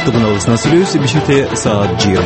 Азаттык уналысына сүйлөбүз. Бишкекте саат 20.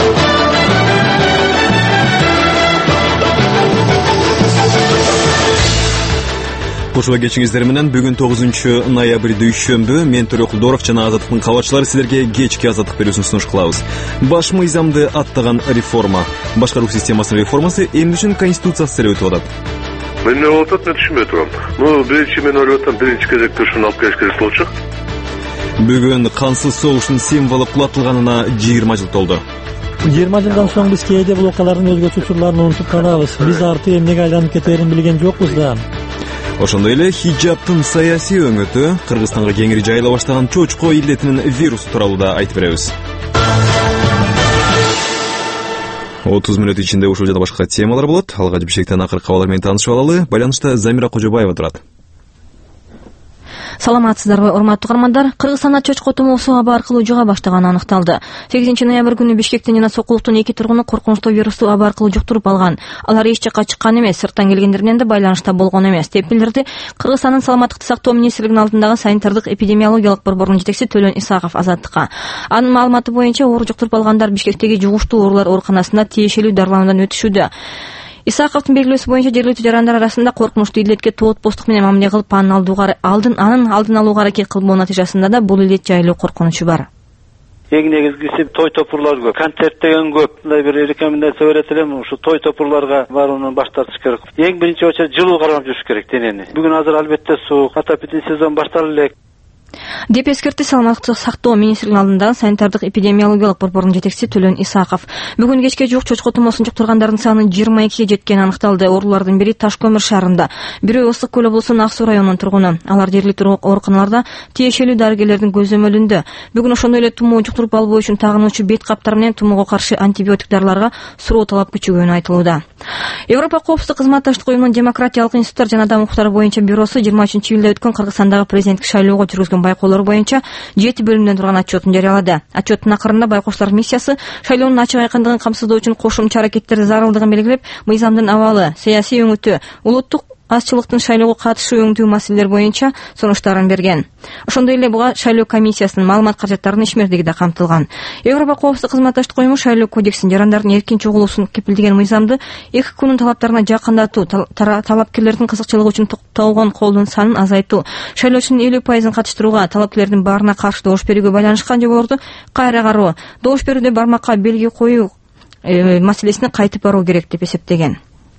Кошула кечиңиздер менен бүгүн 9 ноябрь дүйшөмбү. Мен Төрөк Кулдоров жана Азаттыктын кабарчылары силерге кечки азаттык берүүсүн сунуш кылабыз. Баш мыйзамды аттаган реформа, башкаруу системасынын реформасы эмне үчүн конституциясыз эле өтүп атат? Мен болуп атат, мен түшүнбөй турам. Биринчи мен ойлоп атам, биринчи кезекте ушуну алып келиш керек болчу. Бүгүн кансыз согуштун символу кулатылганына 20 жыл толду. 20 жылдан соң биз кээде блокалардын өзгөчө учурларын унутуп калабыз. Биз арты эмнеге айланып кетерин билген жокпуз да. Ошондой эле хиджабтын саясий өңөтү, Кыргызстанга кеңири жайыла баштаган чочко илдетинин вирусу тууралуу да айтып беребиз. 30 мүнөт ичинде ушул жана башка темалар болот. Алга Бишкектен акыркы кабарлар менен таанышып алалы. Байланышта Замира Кожобаева турат. Саламатсыздарбы, урматтуу каармандар? Кыргызстанда чочко тумоосу аба аркылуу жуга баштаганы аныкталды. 8 ноябрь күнү Бишкектен жана Сокулуктун 2 тургуну коркунучтуу вирусту аба аркылуу жуктуруп алган. Алар эч жакка чыккан эмес, сырттан келгендер менен да байланышта болгон эмес. Тепкилерди Кыргызстандын саламаттыкты сактоо министрлигинин алдындагы санитардык эпидемиологиялык борбордун жетекчиси Төлөн Исаков Азаттыкка. Анын маалыматы боюнча оору жуктуруп алгандар Бишкектеги жугуштуу оорулар ооруканасында тиешелүү дарылануудан өтүшүүдө. Исаковдун белгилөөсү боюнча жергиликтүү жарандар арасында коркунучтуу илдетке тоотпостук менен мамиле кылып, анын алдын алууга аракет кылбоо натыйжасында да бул илдет жайылуу коркунучу бар. Эң негизгиси той топурлар көп, концерт деген көп. Мындай бир рекомендация берет элем, ушу той топурларга барууну баш тартыш керек. Эң биринчи очо жылуу кармап жүрүш керек денени. Бүгүн азыр албетте суук, отопительный сезон башталып элек. Деп эскертти саламаттыкты сактоо министринин алдындагы санитардык эпидемиологиялык борбордун жетекчиси Төлөн Исаков. Бүгүн кечке жук чочко тумоосун жуктургандардын саны 22ге жеткени аныкталды. Оорулардын бири Таш көмүр шаарында, бирөө Ысык көл облусунун Ак суу районунун тургуну. Алар жергиликтүү ооруканаларда тиешелүү дарыгерлердин көзөмөлүндө. Бүгүн ошондой эле тумоо жуктуруп албоо үчүн тагынуучу бет каптар менен тумоого каршы антибиотик дарыларга суроо талап күчөгөнү айтылууда. Европа коопсуздук кызматташтык уюмунун демократиялык институттар жана адам укуктары боюнча бюросу 23-июлда өткөн Кыргызстандагы президенттик шайлоого жүргүзгөн байкоолор боюнча 7 бөлүмдөн турган отчетун жарыялады. Отчеттун акырында байкоочулар миссиясы шайлоонун ачык айкындыгын камсыздоо үчүн кошумча аракеттерди зарылдыгын белгилеп, мыйзамдын абалы, саясий өңүтү, улуттук азчылыктын шайлоого катышуу өңдүү маселелер боюнча сунуштарын берген. Ошондой эле буга шайлоо комиссиясынын маалымат каражаттарынын ишмердиги да камтылган. Европа коопсуздук кызматташтык уюму шайлоо кодексин жарандардын эркин чогулуусун кепилдеген мыйзамды 2 күнүн талаптарына жакындатуу, талапкерлердин кызыкчылыгы үчүн тогон колдун санын азайтуу, шайлоочунун 50% катыштырууга, талапкерлердин баарына каршы добуш берүүгө байланышкан жоболорду кайра кароо, добуш берүүдө бармакка белги коюу маселесине кайтып баруу керек деп эсептеген.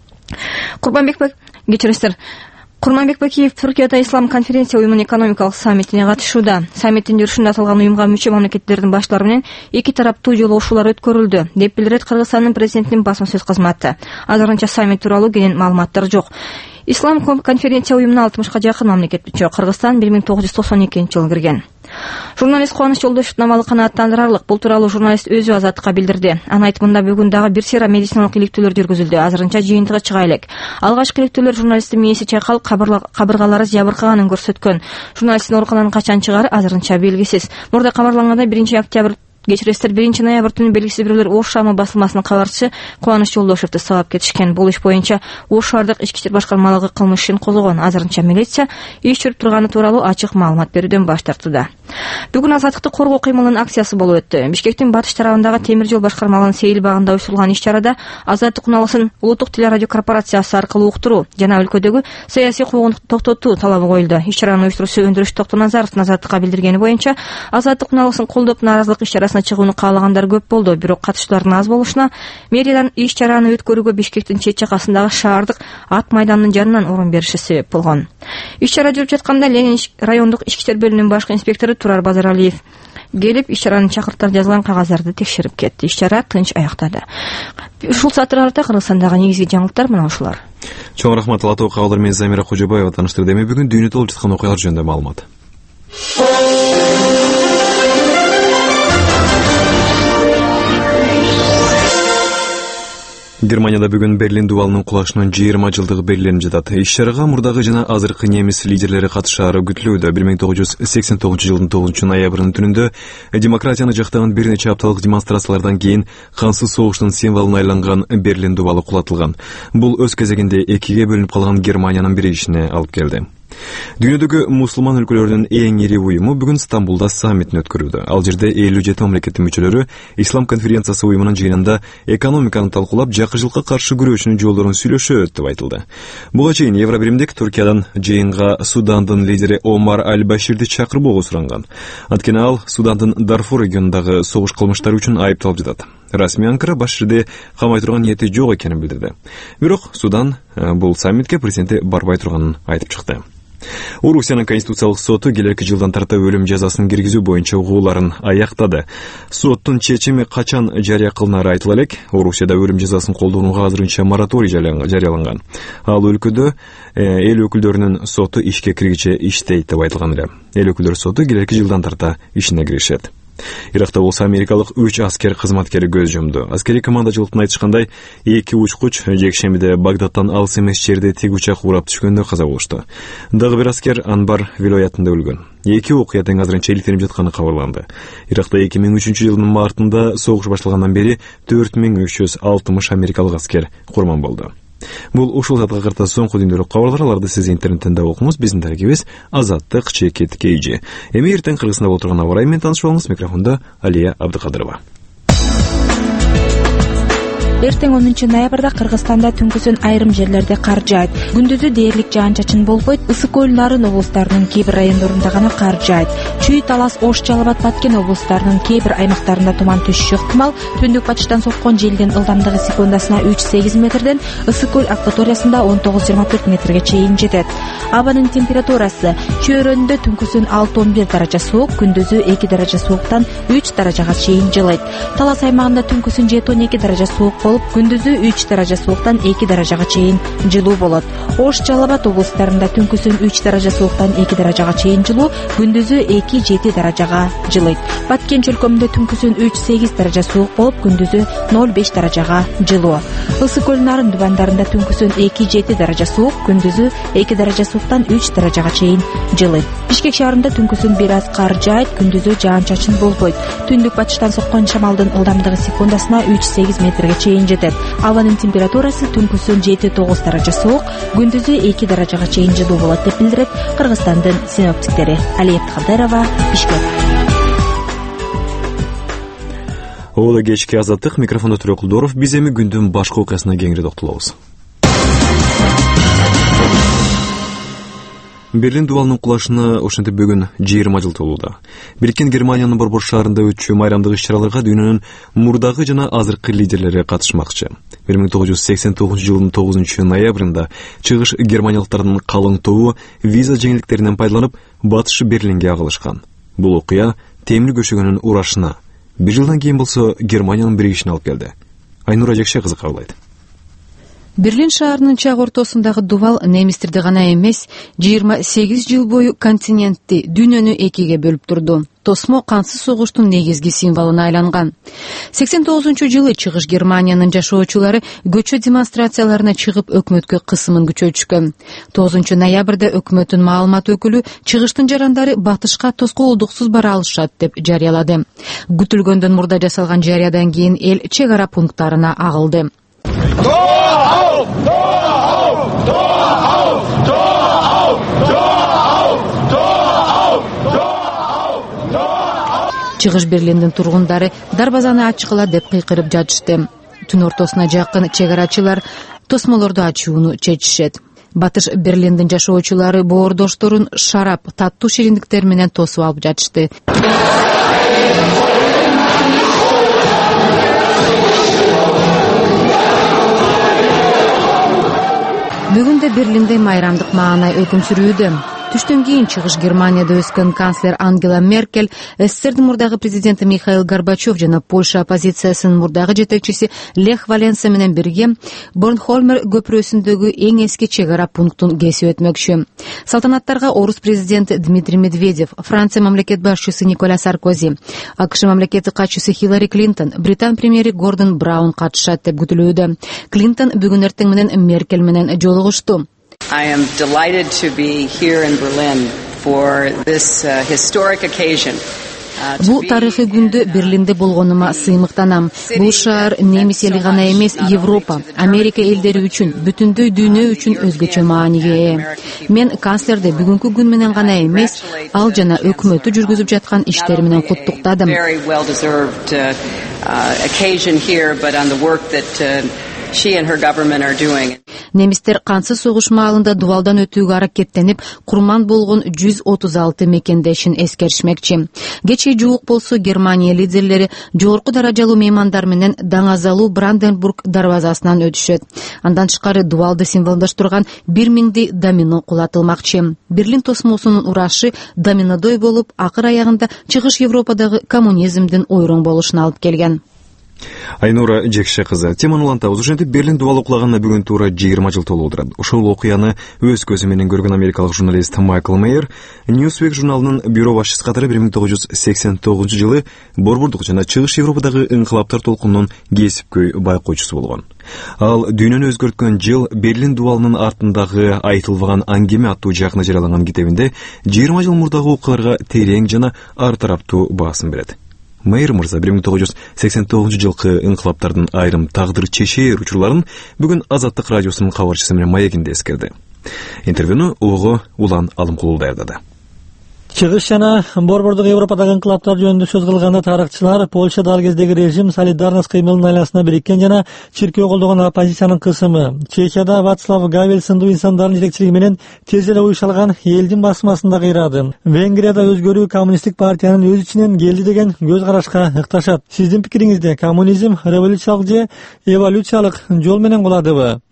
Курманбек Бакиев Түркияда Ислам конференция уюмунун экономикалык саммитине катышууда. Саммиттин жүрүшүндө аталган уюмга мүчө мамлекеттердин баштары менен 2 тараптуу жолугушуулар өткөрүлдү, деп билдирет Кыргызстандын президентинин басма сөз кызматы. Азырынча саммит тууралуу кенен маалыматтар жок. Ислам конференция уюмуна 60га жакын мамлекет мүчө. Кыргызстан 1992-жылы кирген. Журналист Кубаныч Жолдошев намалы канааттандырарлык. Бул тууралуу журналист өзү Азаттыкка билдирди. Анын айтымында бүгүн дагы бир сыйра медициналык иликтөөлөр жүргүзүлдү. Азырынча жыйынтыгы чыга элек. Алгачкы иликтөөлөр журналисттин мээси чайкалып, кабыргалары жабыркаганын көрсөткөн. Журналисттин ооруканадан качан чыгары азырынча белгисиз. Мурда кабарлангандай 1 ноябрь түнү белгисиз бирөөлөр Ош шамы басылмасынын кабарчысы Кубаныч Жолдошевду сабап кетишкен. Бул иш боюнча Ош шаардык ички иштер башкармалыгы кылмыш ишин козгогон. Азырынча милиция иш жүрүп турганы тууралуу ачык маалымат берүүдөн баш тартууда. Бүгүн азаттыкты коргоо кыймылынын акциясы болуп өттү. Бишкектин батыш тарабындагы темир жол башкармалыгынын Сейил багында уюштурулган иш-чарада азаттык уналысын улуттук телерадио корпорациясы аркылуу уктуруу жана өлкөдөгү саясий куугунду токтотуу талабы коюлду. Иш-чаранын уюштуруучусу Өндүрүш Токтоназаровдун Азаттыкка билдиргени боюнча, азаттык уналысын колдоп нааразылык иш-чарасына чыгууну каалагандар көп болду. Бирок катышуулардын аз болушуна мэриядан иш-чараны өткөрүүгө Бишкектин чет жакасындагы шаардык ат майданынын жанынан орун бериши себеп болгон. Иш-чара жүрүп жатканда Ленин райондук ички иштер бөлүмүнүн башкы инспектору Турар Базаралиев келип иш-чаранын чакыртар жазылган кагаздарды текшерип кетти. Иш-чара тынч аяктады. Ушул сааттар карата Кыргызстандагы негизги жаңылыктар мына ушулар. Чоң рахмат. Алатоо кабарлар менен Замира Кожобаева тааныштырды. Эми бүгүн дүйнөдө болуп жаткан окуялар жөнүндө маалымат. Германияда бүгүн Берлин дубалынын кулашынын 20 жылдыгы белгиленип жатат. Иш-чарага мурдагы жана азыркы немис лидерлери катышаары күтүлүүдө. 1989 жылдын 9 ноябрынын түнүндө демократияны жактаган бир нече апталык демонстрациялардан кийин кансыз согуштун символуна айланган Берлин дубалы кулатылган. Бул өз кезегинде экиге бөлүнүп калган Германиянын биригишине алып келди. Дүйнөдөгү мусулман өлкөлөрдүн эң ири уюму бүгүн Стамбулда саммитин өткөрүүдө. Ал жерде 57 мамлекеттин мүчөлөрү Ислам конференциясы уюмунун жыйынында экономиканы талкуулап, жакырчылыкка каршы күрөшүүнүн жолдорун сүйлөшөт деп айтылды. Буга чейин Евробиримдик Түркиядан жыйынга Судандын лидери Омар Аль-Баширди чакырбоого суранган. Анткени ал Судандын Дарфур регионундагы согуш кылмыштары үчүн айыпталып жатат. Расмий Анкара Баширди камай турган ниети жок экенин билдирди. Бирок Судан бул саммитке президенти барбай турганын айтып чыкты. Орусиянын Конституциялык соту келерки жылдан тарта өлүм жазасын киргизүү боюнча угууларын аяктады. Соттун чечими качан жарыя кылынары айтыла элек, Орусияда өлүм жазасын колдонууга азырынча мораторий жарыяланган. Ал өлкөдө эл өкүлдөрүнүн соту ишке киргиче иштейт деп айтылган эле. Эл өкүлдөр соту келерки жылдан тарта ишине киришет. Иракта болсо америкалык 3 аскер кызматкери көз жумду. Аскерий командачылыктын айтышкандай, 2 учкуч жекшембиде Багдадтан алыс эмес жерде тик учак урап түшкөндө каза болушту. Дагы бир аскер Анбар вилаятында өлгөн. 2 окуя тең азырынча иликтенип жатканы кабарланды. Иракта 2003-жылдын мартында согуш башталгандан бери 4360 америкалык аскер курман болду. Бул ушул саатка карта соңку күндөрү кабарлар, аларды сиз интернеттен да окуңуз. Биздин дарегибиз Азаттык ЧКТК. Эми эртең Кыргызстанда болуп турган аба ырайы менен таанышып алыңыз. Микрофондо Алия Абдыкадырова. Эртең 10 ноябрда Кыргызстанда түнкүсүн айрым жерлерде кар жаайт. Күндүзү дээрлик жаан-чачын болбойт. Ысык көл Нарын облустарынын кээ бир райондорунда гана кар жаайт. Чүй, Талас, Ош, Жалал Абад, Баткен облустарынын кээ бир аймактарында туман түшүшү ыктымал. Түндүк батыштан соккон желдин ылдамдыгы секундасына 3-8 метрден Ысык көл акваториясында 19-24 метрге чейин жетет. Абанын температурасы чөйрөндө түнкүсүн 6-11 даража суук, күндүзү 2 даража сууктан 3 даражага чейин жылыйт. Талас аймагында түнкүсүн 7-12 даража суук болуп, күндүзү 3 даража сууктан 2 даражага чейин жылуу болот. Ош, Жалал Абад облустарында түнкүсүн 3 даража сууктан 2 даражага чейин жылуу, күндүзү 2-7 даражага жылыйт. Баткен чөлкөмүндө түнкүсүн 3-8 даража суук болуп, күндүзү 0-5 даражага жылуу. Ысык көл Нарын дубандарында түнкүсүн 2-7 даража суук, күндүзү 2 даража сууктан 3 даражага чейин жылыйт. Бишкек шаарында түнкүсүн бир аз кар жаайт, күндүзү жаан-чачын болбойт. Түндүк батыштан соккон шамалдын ылдамдыгы секундасына 3-8 метрге чейин жетет. Абанын температурасы түнкүсүн 7-9 даража суук, күндүзү 2 даражага чейин жылуу болот деп билдирет Кыргызстандын синоптиктери. Алия Абдыкадырова, Бишкек. Ола кечки Азаттык, микрофондо Төрө Кулдоров. Биз эми күндүн башка окуясына кеңири токтолобуз. Берлин дубалынын кулашына ошентип бүгүн 20 жыл толууда. Бириккен Германиянын борбор шаарында өтчү майрамдык иш-чараларга дүйнөнүн мурдагы жана азыркы лидерлери катышмакчы. 1989 жылдын 9 ноябрында чыгыш германиялыктардын калың тобу виза жеңилдиктеринен пайдаланып батыш Берлинге агылышкан. Бул окуя темир көшөгөнүн урашына, бир жылдан кийин болсо Германиянын биригишине алып келди. Айнура Жекше кызы кабылдайт. Берлин шаарынын чак ортосундагы дубал немистерди гана эмес, 28 жыл бою континентти, дүйнөнү экиге бөлүп турду. Тосмо кансыз согуштун негизги символуна айланган. 89-жылы чыгыш Германиянын жашоочулары көчө демонстрацияларына чыгып өкмөткө кысымын күчөтүшкөн. 9 ноябрда өкмөттүн маалымат өкүлү чыгыштын жарандары батышка тоскоолдуксуз бара алышат деп жарыялады. Күтүлгөндөн мурда жасалган жарыядан кийин эл чек ара пункттарына агылды. Чыгыш Берлиндин тургундары дарбазаны ачкыла деп кыйкырып жатышты. Түн ортосуна жакын чек арачылар тосмолорду ачууну чечишет. Батыш Берлиндин жашоочулары боордошторун шарап, таттуу шириндиктер менен тосуп алып жатышты. Бүгүн да Берлинде майрамдык маанай өкүм сүрүүдө. Түштөн кийин чыгыш Германияда өскөн канцлер Ангела Меркель, СССРдин мурдагы президенти Михаил Горбачев жана Польша оппозициясынын мурдагы жетекчиси Лех Валенса менен бирге Борнхольмер көпүрөсүндөгү эң эски чек ара пунктун кесип өтмөкчү. Салтанаттарга орус президенти Дмитрий Медведев, Франция мамлекет башчысы Николя Саркози, АКШ мамлекети катчысы Хиллари Клинтон, Британ премьери Гордон Браун катышат деп күтүлүүдө. Клинтон бүгүн эртең менен Меркель менен жолугушту. I am delighted to be here in Berlin for this historic occasion Бул тарыхый күндө Берлинде болгонума сыймыктанам. Бул шаар немис эли гана эмес, Европа, Америка элдери үчүн, бүтүндөй дүйнө үчүн өзгөчө мааниге ээ. Мен канцлерди бүгүнкү күн менен гана эмес, ал жана өкмөтү жүргүзүп жаткан иштери менен куттуктадым. Немистер кансыз согуш маалында дубалдан өтүүгө аракеттенип, курман болгон 136 мекендешин эскеришмекчи. Кечээ жуук болсо Германия лидерлери жогорку даражалуу меймандар менен Даңазалуу Бранденбург дарбазасынан өтүшөт. Андан тышкары дубалды символдоштурган 1000 домино кулатылмакчы. Берлин тосмосунун урашы доминодой болуп, акыр аягында чыгыш Европадагы коммунизмдин ойроң болушуна алып келген. Айнура Жекше кызы, теманы улантабыз. Ошентип Берлин дубалы уклаганына бүгүн туура 20 жыл толуп отурат. Ошол окуяны өз көзү менен көргөн америкалык журналист Майкл Мейер Newsweek журналынын бюро башчысы катары 1989 жылы борбордук жана чыгыш Европадагы инкылаптар толкунунун кесипкөй байкоочусу болгон. Ал дүйнөнү өзгөрткөн жыл Берлин дубалынын артындагы айтылбаган аңгеме аттуу жакында жарыяланган китебинде 20 жыл мурдагы окуяларга терең жана ар тараптуу баасын берет. Мейер мырза 1989 жылкы инкылаптардын айрым тагдыр чечээр учурларын бүгүн Азаттык радиосунун кабарчысы менен маегинде эскерди. Интервьюну Уго Улан Алымкулуу даярдады. Чыгыш жана борбордук Европадагы инкылаптар жөнүндө сөз кылганда тарыхчылар Польшада ал кездеги режим солидарность кыймылынын айласына бириккен жана чиркөө колдогон оппозициянын кысымы, Чехияда Вацлав Гавел сындуу инсандардын жетекчилиги менен тез эле уюшалган элдин басмасында кыйрады. Венгрияда өзгөрүү коммунисттик партиянын өз ичинен келди деген көз карашка ыкташат. Сиздин пикириңизде коммунизм революциялык же эволюциялык жол менен куладыбы?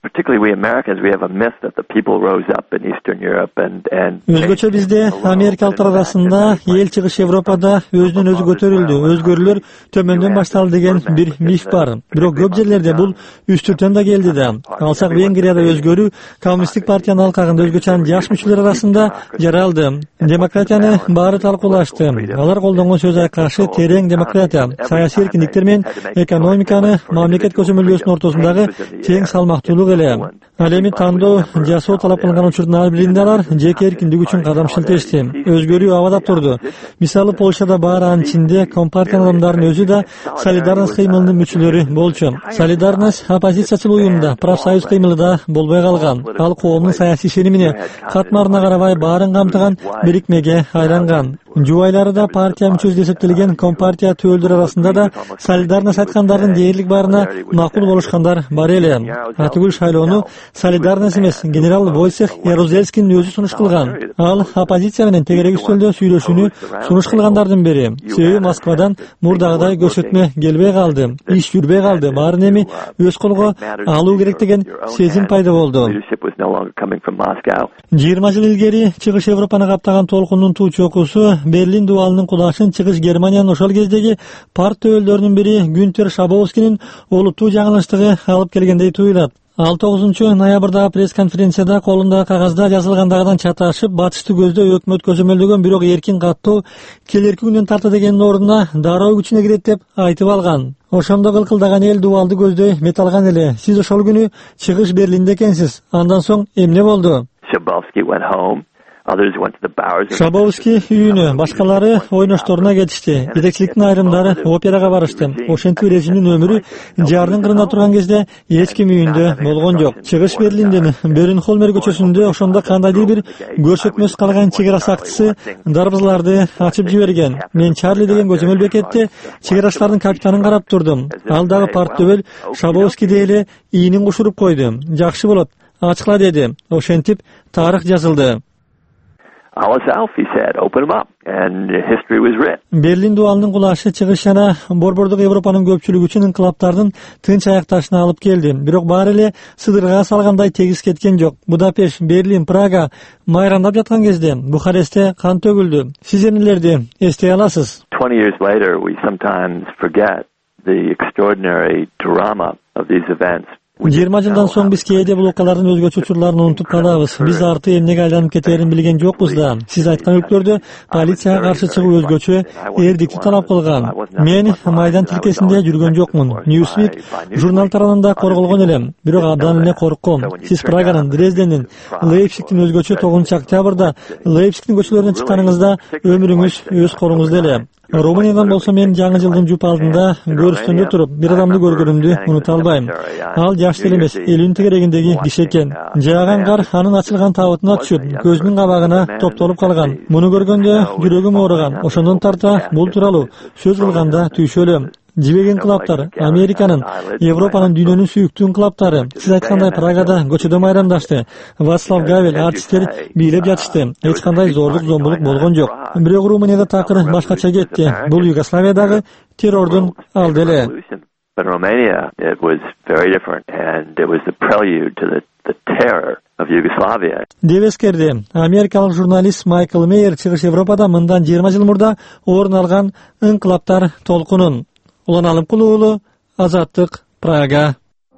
Өзгөчө бизде америкалыктар арасында эл чыгыш Европада өзүнөн өзү көтөрүлдү, өзгөрүүлөр төмөндөн башталды деген бир миф бар. Бирок көп жерлерде бул үстүртөн да келди да. Алсак Венгрияда өзгөрүү коммунисттик партиянын алкагында өзгөчө жаш мүчөлөр арасында жаралды. Демократияны баары талкуулашты. Алар колдонгон сөз айкашы терең демократия, саясий эркиндиктер менен экономиканы мамлекет көзөмөлдөөсүнүн ортосундагы тең салмактуулук эле. Ал эми тандоо жасоо талап кылынган учурдун ар биринде алар жеке эркиндик үчүн кадам шилтешти. Өзгөрүү абадап турду. Мисалы Польшада баары анын ичинде компартиянын адамдарынын өзү да солидарность кыймылынын мүчөлөрү болчу. Солидарность оппозициячыл уюмда, профсоюз кыймылы да болбой калган. Ал коомдун саясий ишенимине, катмарына карабай баарын камтыган бирикмеге айланган. Жубайлары да партия мүчөсү деп эсептелген компартия төөлдөр арасында да солидарность айткандардын дээрлик баарына макул болушкандар бар эле. Атүгүл шайлоону солидарность эмес, генерал Войцех Ярузельскийдин өзү сунуш кылган. Ал оппозиция менен тегерек үстөлдө сүйлөшүүнү сунуш кылгандардын бири. Себеби Москвадан мурдагыдай көрсөтмө келбей калды, иш жүрбөй калды. Баарын эми өз колго алуу керек деген сезим пайда болду. 20 жыл илгери чыгыш Европаны каптаган толкундун туу чокусу Берлин дубалынын кулашын чыгыш Германиянын ошол кездеги парт төөлдөрүнүн бири Гюнтер Шабовскийдин олуттуу жаңылыштыгы алып келгендей туюлат. Ал 9 ноябрдагы пресс-конференцияда колундагы кагазда жазылгандагыдан чаташып, батышты көздөй өкмөт көзөмөлдөгөн бирок эркин каттоо келерки күндөн тарта дегендин ордуна дароо күчүнө кирет деп айтып алган. Ошондо кылкылдаган эл дубалды көздөй металган эле. Сиз ошол күнү чыгыш Берлинде экенсиз. Андан соң эмне болду? Шабовский үйүнө, башкалары ойношторуна кетишти. Жетекчиликтин айрымдары операга барышты. Ошентип режимдин өмүрү жардын кырында турган кезде эч ким үйүндө болгон жок. Чыгыш Берлиндин Бернхолмер көчөсүндө ошондо кандайдыр бир көрсөтмөсү калган чек ара сакчысы дарбазаларды ачып жиберген. Мен Чарли деген көзөмөл бекетте чек арачылардын капитанын карап турдум. Ал дагы парттөбөл Шабовскийди эле иинин кушуруп койду. Жакшы болот, ачкыла деди. Ошентип тарых жазылды. Берлин дубалынын кулашы чыгыш жана борбордук Европанын көпчүлүгү үчүн инкылаптардын тынч аякташына алып келди. Бирок баары эле сыдырга салгандай тегиз кеткен жок. Будапешт, Берлин, Прага майрандап жаткан кезде Бухарестте кан төгүлдү. Сиз эмнелерди эстей аласыз? 20 years later we sometimes forget the extraordinary drama of these events. 20 жылдан соң биз кээде бул окуялардын өзгөчө учурларын унутуп калабыз. Биз арты эмнеге айланып кетерин билген жокпуз да. Сиз айткан өлкөлөрдө полицияга каршы чыгуу өзгөчө эрдикти талап кылган. Мен майдан тилкесинде жүргөн жокмун. Newsweek журнал тарабында корголгон элем, бирок абдан эле коркком. Сиз Праганын, Дрездендин, Лейпцигтин өзгөчө 9 октябрда Лейпцигтин көчөлөрүнө чыкканыңызда өмүрүңүз өз колуңузда эле. Румыниядан болсо мен жаңы жылдын жуп алдында көрүстөндө туруп бир адамды көргөнүмдү унута албайм. Ал жаш деле эмес, 50 тегерегиндеги киши экен. Жааган кар анын ачылган табытына түшүп, көзүнүн кабагына топтолуп калган. Муну көргөндө жүрөгүм ооруган. Ошондон тарта бул тууралуу сөз кылганда түйшөлөм. Жибек инкылаптар, Американын, Европанын, дүйнөнүн сүйүктүү инкылаптары. Сиз айткандай Прагада көчөдө майрамдашты. Вацлав Гавел, артисттер бийлеп жатышты. Эч кандай зордук, зомбулук болгон жок. Бирок Румынияда такыр башкача кетти. Бул Югославиядагы террордун алды эле. But in Romania, it was very different, and it was the prelude to the terror of Yugoslavia. Деп эскерди америкалык журналист Майкл Мейер Чыгыш Европада мындан 20 жыл мурда орун алган инкылаптар толкунун. Улан Алымкулуу уулу, Азаттык, Прага.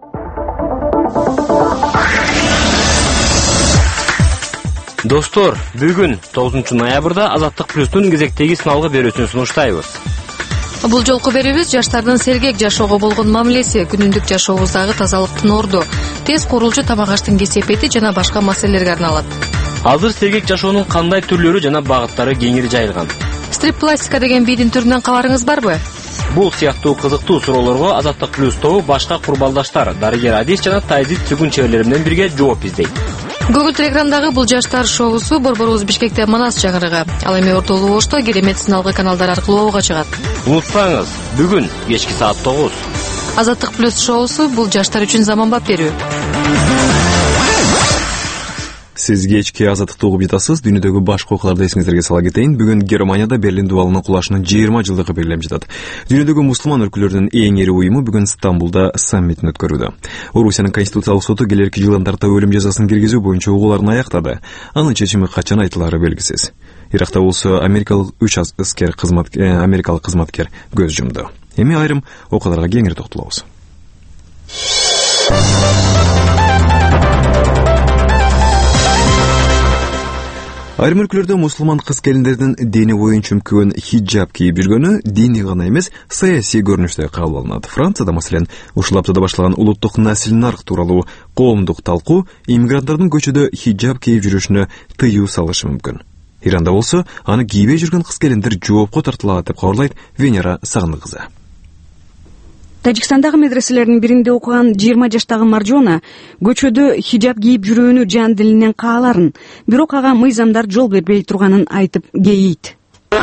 Достор, бүгүн 9 ноябрда Азаттык плюстун кезектеги сыналгы берүүсүн сунуштайбыз. Бул жолку берүүбүз жаштардын сергек жашоого болгон мамилеси, күнүндүк жашообуздагы тазалыктын орду, тез курулчу тамак аштын кесепети жана башка маселелерге арналат. Азыр сергек жашоонун кандай түрлөрү жана багыттары кеңири жайылган. Стрип-пластика деген бийдин түрүнөн кабарыңыз барбы? Бул сыяктуу кызыктуу суроолорго Азаттык плюс тобу башка курбалдаштар Дарыгер Адис жана Тайзит Цүгүн чеберлери менен бирге жооп издейт. Google Telegram'dагы бул жаштар шоусу борборубуз Бишкекте Манас чаңырыгы, ал эми ортолуу Ошто керемет сыналгы каналдар аркылуу оога чыгат. Унутпаңыз, бүгүн кечки саат 9. Азаттык плюс шоусу бул жаштар үчүн заманбап берүү. Сиз кечки Азаттыкты угуп жатасыз. Дүйнөдөгү башка окуяларды эсиңиздерге сала кетейин. Бүгүн Германияда Берлин дубалынын кулашынын 20 жылдыгы белгилеп жатат. Дүйнөдөгү мусулман өлкөлөрдүн эң ири уюму бүгүн Стамбулда саммитин өткөрүүдө. Орусиянын конституциялык соту келерки жылдын тарта өлүм жазасын киргизүү боюнча угууларын аяктады. Анын чечими качан айтылаары белгисиз. Иракта болсо америкалык 3 америкалык кызматкер көз жумду. Эми айрым окуяларга кеңири токтолобуз. Айрым өлкөлөрдө мусулман кыз-келиндердин дини боюнча үмкүн хиджаб кийип жүргөнү дини гана эмес, саясий көрүнүштө кабыл алынат. Францияда, маселен, ушул аптада башталган улуттук наsil нарк тууралуу коомдук талкуу иммигранттардын көчөдө хиджаб кийип жүрүшүнө тыюу салышы мүмкүн. Иранда болсо, аны кийбей жүргөн кыз-келиндер жоопко тартылат деп кабарлайт Венера Сагындык кызы. Тажикстандагы медреселердин биринде окуган 20 жаштагы Маржона көчөдө хиджаб кийип жүрүүнү жан дилинен кааларын, бирок ага мыйзамдар жол бербей турганын айтып кейийт.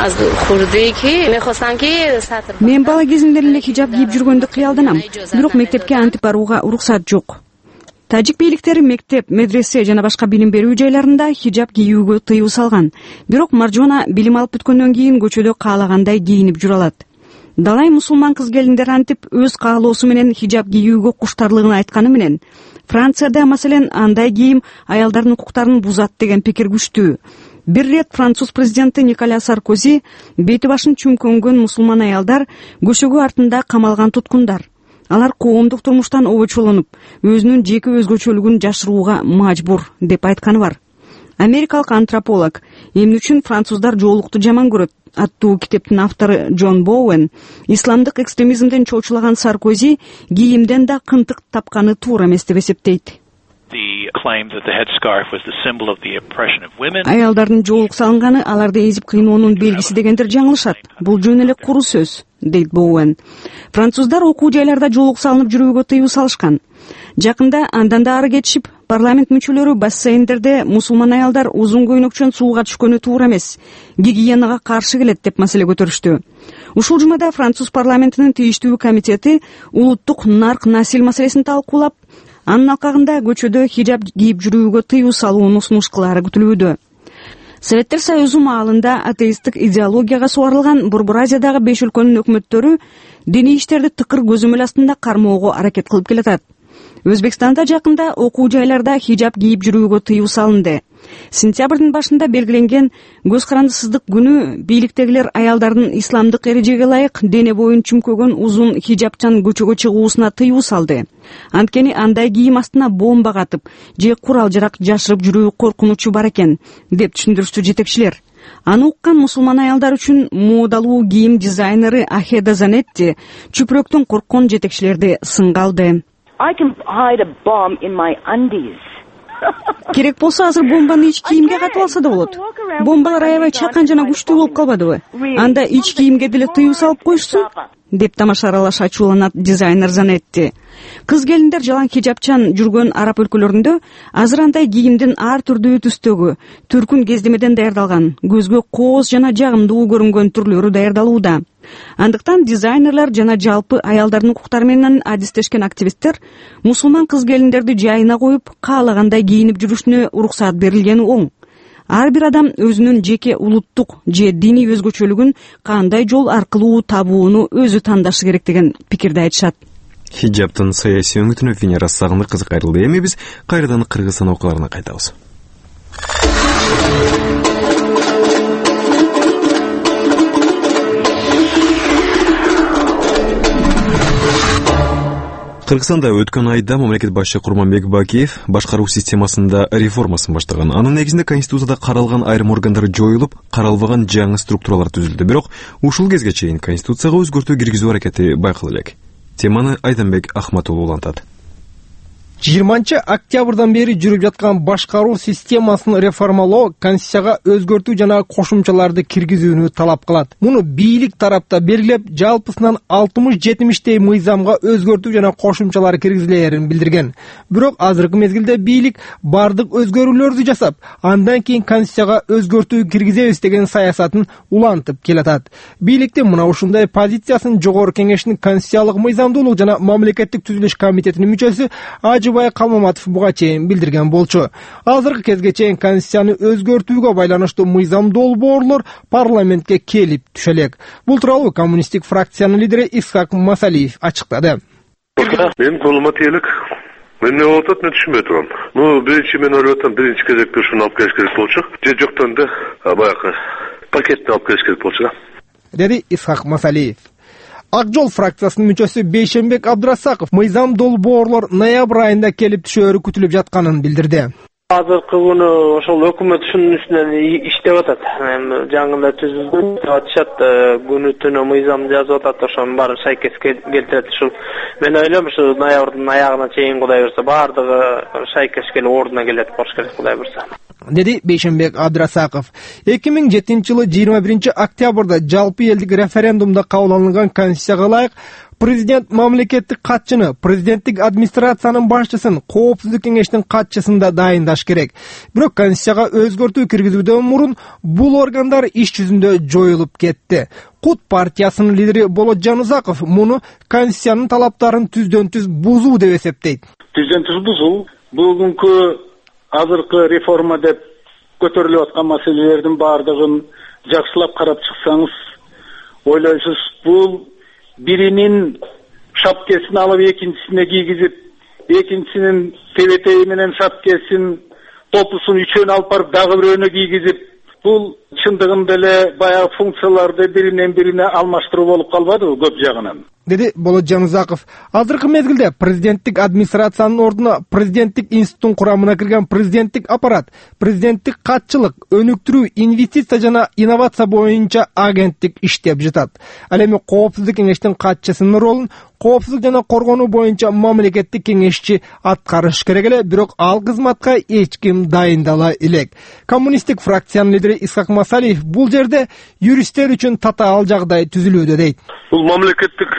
Мен бала кезимден эле хиджаб кийип жүргөндү кыялданам, бирок мектепке антип барууга уруксат жок. Тажик бийликтери мектеп, медресе жана башка билим берүү жайларында хиджаб кийүүгө тыюу салган. Бирок Маржона билим алып бүткөндөн кийин көчөдө каалагандай кийинип жүрө алат. Далай мусулман кыз-келиндер антип өз каалоосу менен хиджаб кийүүгө куштарлыгын айтканы менен, Францияда, маселен, андай кийим аялдардын укуктарын бузат деген пикир күчтүү. Бир рет француз президенти Николя Саркози бети башын чүмкөнгөн мусулман аялдар көшөгө артында камалган туткундар. Алар коомдук турмуштан обочолонуп, өзүнүн жеке өзгөчөлүгүн жашырууга мажбур деп айтканы бар. Америкалык антрополог эмне үчүн француздар жоолукту жаман көрөт аттуу китептин автору Джон Боуэн исламдык экстремизмден чоочулаган Саркози кийимден да кынтык тапканы туура эмес деп эсептейт. Аялдардын жоолук салынганы аларды эзип кыйноонун белгиси дегендер жаңылышат. Бул жөн эле куру сөз, дейт Боуэн. Француздар окуу жайларда жоолук салынып жүрүүгө тыюу салышкан. Жакында андан да ары кетишип, парламент мүчөлөрү бассейндерде мусулман аялдар узун көйнөкчөн сууга түшкөнү туура эмес, гигиенага каршы келет деп маселе көтөрүштү. Ушул жумада француз парламентинин тийиштүү комитети улуттук нарк насил маселесин талкуулап, анын алкагында көчөдө хиджаб кийип жүрүүгө тыюу салууну сунуш кылаары күтүлүүдө. Советтер Союзу маалында атеисттик идеологияга суарылган Борбор Азиядагы 5 өлкөнүн өкмөттөрү диний иштерди тыкыр көзөмөл астында кармоого аракет кылып келатат. Өзбекстанда жакында окуу жайларда хиджаб кийип жүрүүгө тыюу салынды. Сентябрдын башында белгиленген көз карандысыздык күнү бийликтегилер аялдардын исламдык эрежеге ылайык дене боюн чүмкөгөн узун хижабчан көчөгө чыгуусуна тыюу салды. Анткени андай кийим астына бомба катып же курал-жарак жашырып жүрүү коркунучу бар экен, деп түшүндүрүштү жетекчилер. Аны уккан мусулман аялдар үчүн моодалуу кийим дизайнери Ахеда Занетти чүпүрөктөн корккон жетекчилерди сынга алды. Керек болсо азыр бомбаны ич кийимге катып алса да болот. Бомбалар аябай чакан жана күчтүү болуп калбадыбы? Анда ич кийимге деле тыюу салып коюшсун, деп тамаша аралаш ачууланат дизайнер Занетти. Кыз келиндер жалаң хижабчан жүргөн араб өлкөлөрүндө азыр андай кийимдин ар түрдүү түстөгү, түркүн кездемеден даярдалган, көзгө кооз жана жагымдуу көрүнгөн түрлөрү даярдалууда. Андыктан дизайнерлер жана жалпы аялдардын укуктары менен адистешкен активисттер мусулман кыз келиндерди жайына коюп, каалагандай кийинип жүрүшүнө уруксаат берилгени оң. Ар бир адам өзүнүн жеке улуттук же диний өзгөчөлүгүн кандай жол аркылуу табууну өзү тандашы керек деген пикирди айтышат. Хижаптын саясий өңүтүнө Венера Сагынды кызы кайрылды. Эми биз кайрадан Кыргызстан окуяларына кайтабыз. Кыргызстанда өткөн айда мамлекет башчы Курманбек Бакиев башкаруу системасында реформасын баштаган. Анын негизинде Конституцияда каралган айрым органдар жоюлуп, каралбаган жаңы структуралар түзүлдү. Бирок ушул кезге чейин Конституцияга өзгөртүү киргизүү аракети байкала элек. Теманы Айданбек Ахматулов улантат. 20-октябрдан бери жүрүп жаткан башкаруу системасын реформалоо Конституцияга өзгөртүү жана кошумчаларды киргизүүнү талап кылат. Муну бийлик тарапта белгилеп, жалпысынан 60-70 мыйзамга өзгөртүү жана кошумчалар киргизилерин билдирген. Бирок азыркы мезгилде бийлик бардык өзгөрүүлөрдү жасап, андан кийин Конституцияга өзгөртүү киргизебиз деген саясатын улантып келатат. Бийликтин мына ушундай позициясын Жогорку Кеңештин Конституциялык мыйзамдуулук жана мамлекеттик түзүлүш комитетинин мүчөсү Ажыбай Калмаматов буга чейин билдирген болчу. Азыркы кезге чейин Конституцияны өзгөртүүгө байланыштуу мыйзам долбоорлор парламентке келип түшө элек. Бул тууралуу коммунисттик фракциянын лидери Исхак Масалиев ачыктады. Мен колума тиелек. Мен не болуп атат, мен түшүнбөй турам. Биринчи мен ойлоп атам, биринчи кезекте ушуну алып келиш керек болчу. Же жоктон да баягы пакетти алып келиш керек болчу, деди Исхак Масалиев. Ак жол фракциясынын мүчөсү Бейшенбек Абдырасаков мыйзам долбоорлор ноябрь айында келип түшөөрү күтүлүп жатканын билдирди. Азыркы күнү ошол өкмөт ушунун үстүнөн иштеп атат. Жаңында түзүлгөн деп атышат, күнү түнү мыйзам жазып атат, ошонун баары шайкес келтирет. Ушул мен ойлойм, ушу ноябрдын аягына чейин Кудай буйрса баардыгы шайкес келип ордуна келет болуш керек, Кудай буйрса, деди Бейшенбек Абдырасаков. 2007-жылы 21-октябрда жалпы элдик референдумда кабыл алынган Конституцияга ылайык президент мамлекеттик катчыны, президенттик администрациянын башчысын, Коопсуздук кеңештин катчысын да дайындаш керек. Бирок Конституцияга өзгөртүү киргизүүдөн мурун бул органдар иш жүзүндө жоюлуп кетти. Кут партиясынын лидери Болот Жанузаков муну Конституциянын талаптарын түздөн-түз бузуу деп эсептейт. Түздөн-түз бузуу бүгүнкү азыркы реформа деп көтөрүлүп аткан маселелердин баардыгын жакшылап карап чыксаңыз, ойлойсуз, бул биринин шапкесин алып экинчисине кийгизип, экинчисинин тебетеи менен шапкесин, топусун үчөөнү алып барып дагы бирөөнө кийгизип, бул чындыгында эле баягы функцияларды биринен бирине алмаштыруу болуп калбадыбы көп жагынан, деди Болот Жанузаков. Азыркы мезгилде президенттик администрациянын ордуна президенттик институттун курамына кирген президенттик аппарат, президенттик катчылык, өнүктүрүү, инвестиция жана инновация боюнча агенттик иштеп жатат. Ал эми Коопсуздук кеңештин катчысынын ролун коопсуздук жана коргонуу боюнча мамлекеттик кеңешчи аткарыш керек эле, бирок ал кызматка эч ким дайындала элек. Коммунисттик фракциянын лидери Исхак Масалиев бул жерде юристтер үчүн татаал жагдай түзүлүүдө дейт. Бул мамлекеттик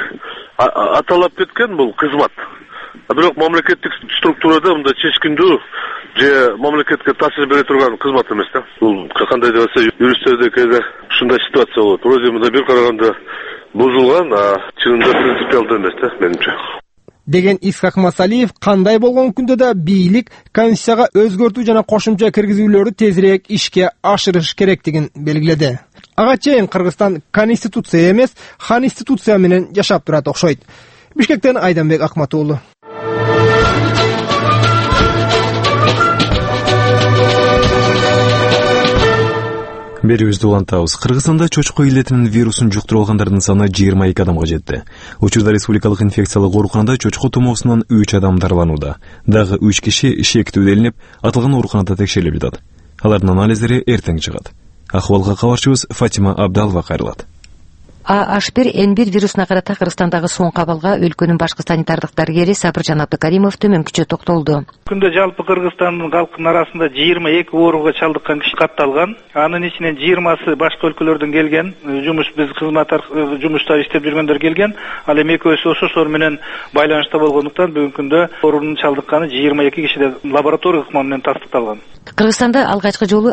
аталап кеткен бул кызмат. Бирок мамлекеттик структурада мындай чечкиндүү же мамлекетке таасир бере турган кызмат эмес да. Бул кандай деп атса, юристтердикиде ушундай ситуация болот. Вроде мындай бир караганда бузулган, чынында принципиалдуу эмес да, менимче, деген Исхак Масалиев кандай болгон күндө да бийлик Конституцияга өзгөртүү жана кошумча киргизүүлөрдү тезирээк ишке ашырыш керектигин белгиледи. Ага чейин Кыргызстан конституция эмес, ханституция менен жашап турат окшойт. Бишкектен Айданбек Ахматулов. Берүүбүздү улантабыз. Кыргызстанда чочко илетинин вирусун жуктуруп алгандардын саны 22 адамга жетти. Учурда республикалык инфекциялык ооруканада чочко тумоосунан 3 адам дарыланууда. Дагы 3 киши шектүү делинип, аталган ооруканада текшерилип жатат. Алардын анализдери эртең чыгат. Акыбалга кабарчыбыз Фатима Абдалова кайрылат. H1N1 вирусуна карата Кыргызстандагы соңку абалга өлкөнүн башкы санитардык дарыгери Сабыржан Абдыкаримов төмөнкүчө токтолду. Күндө жалпы Кыргызстандын халкынын арасында 22 ооруга чалдыккан киши катталган. Анын ичинен 20сы башка өлкөлөрдөн келген. Биз жумуштар иштеп жүргөндөр келген. Ал эми экөөсү ошолор менен байланышта болгондуктан бүгүнкү күндө оорунун чалдыкканы 22 кишиде лаборатория ыкма менен тастыкталган. Кыргызстанда алгачкы жолу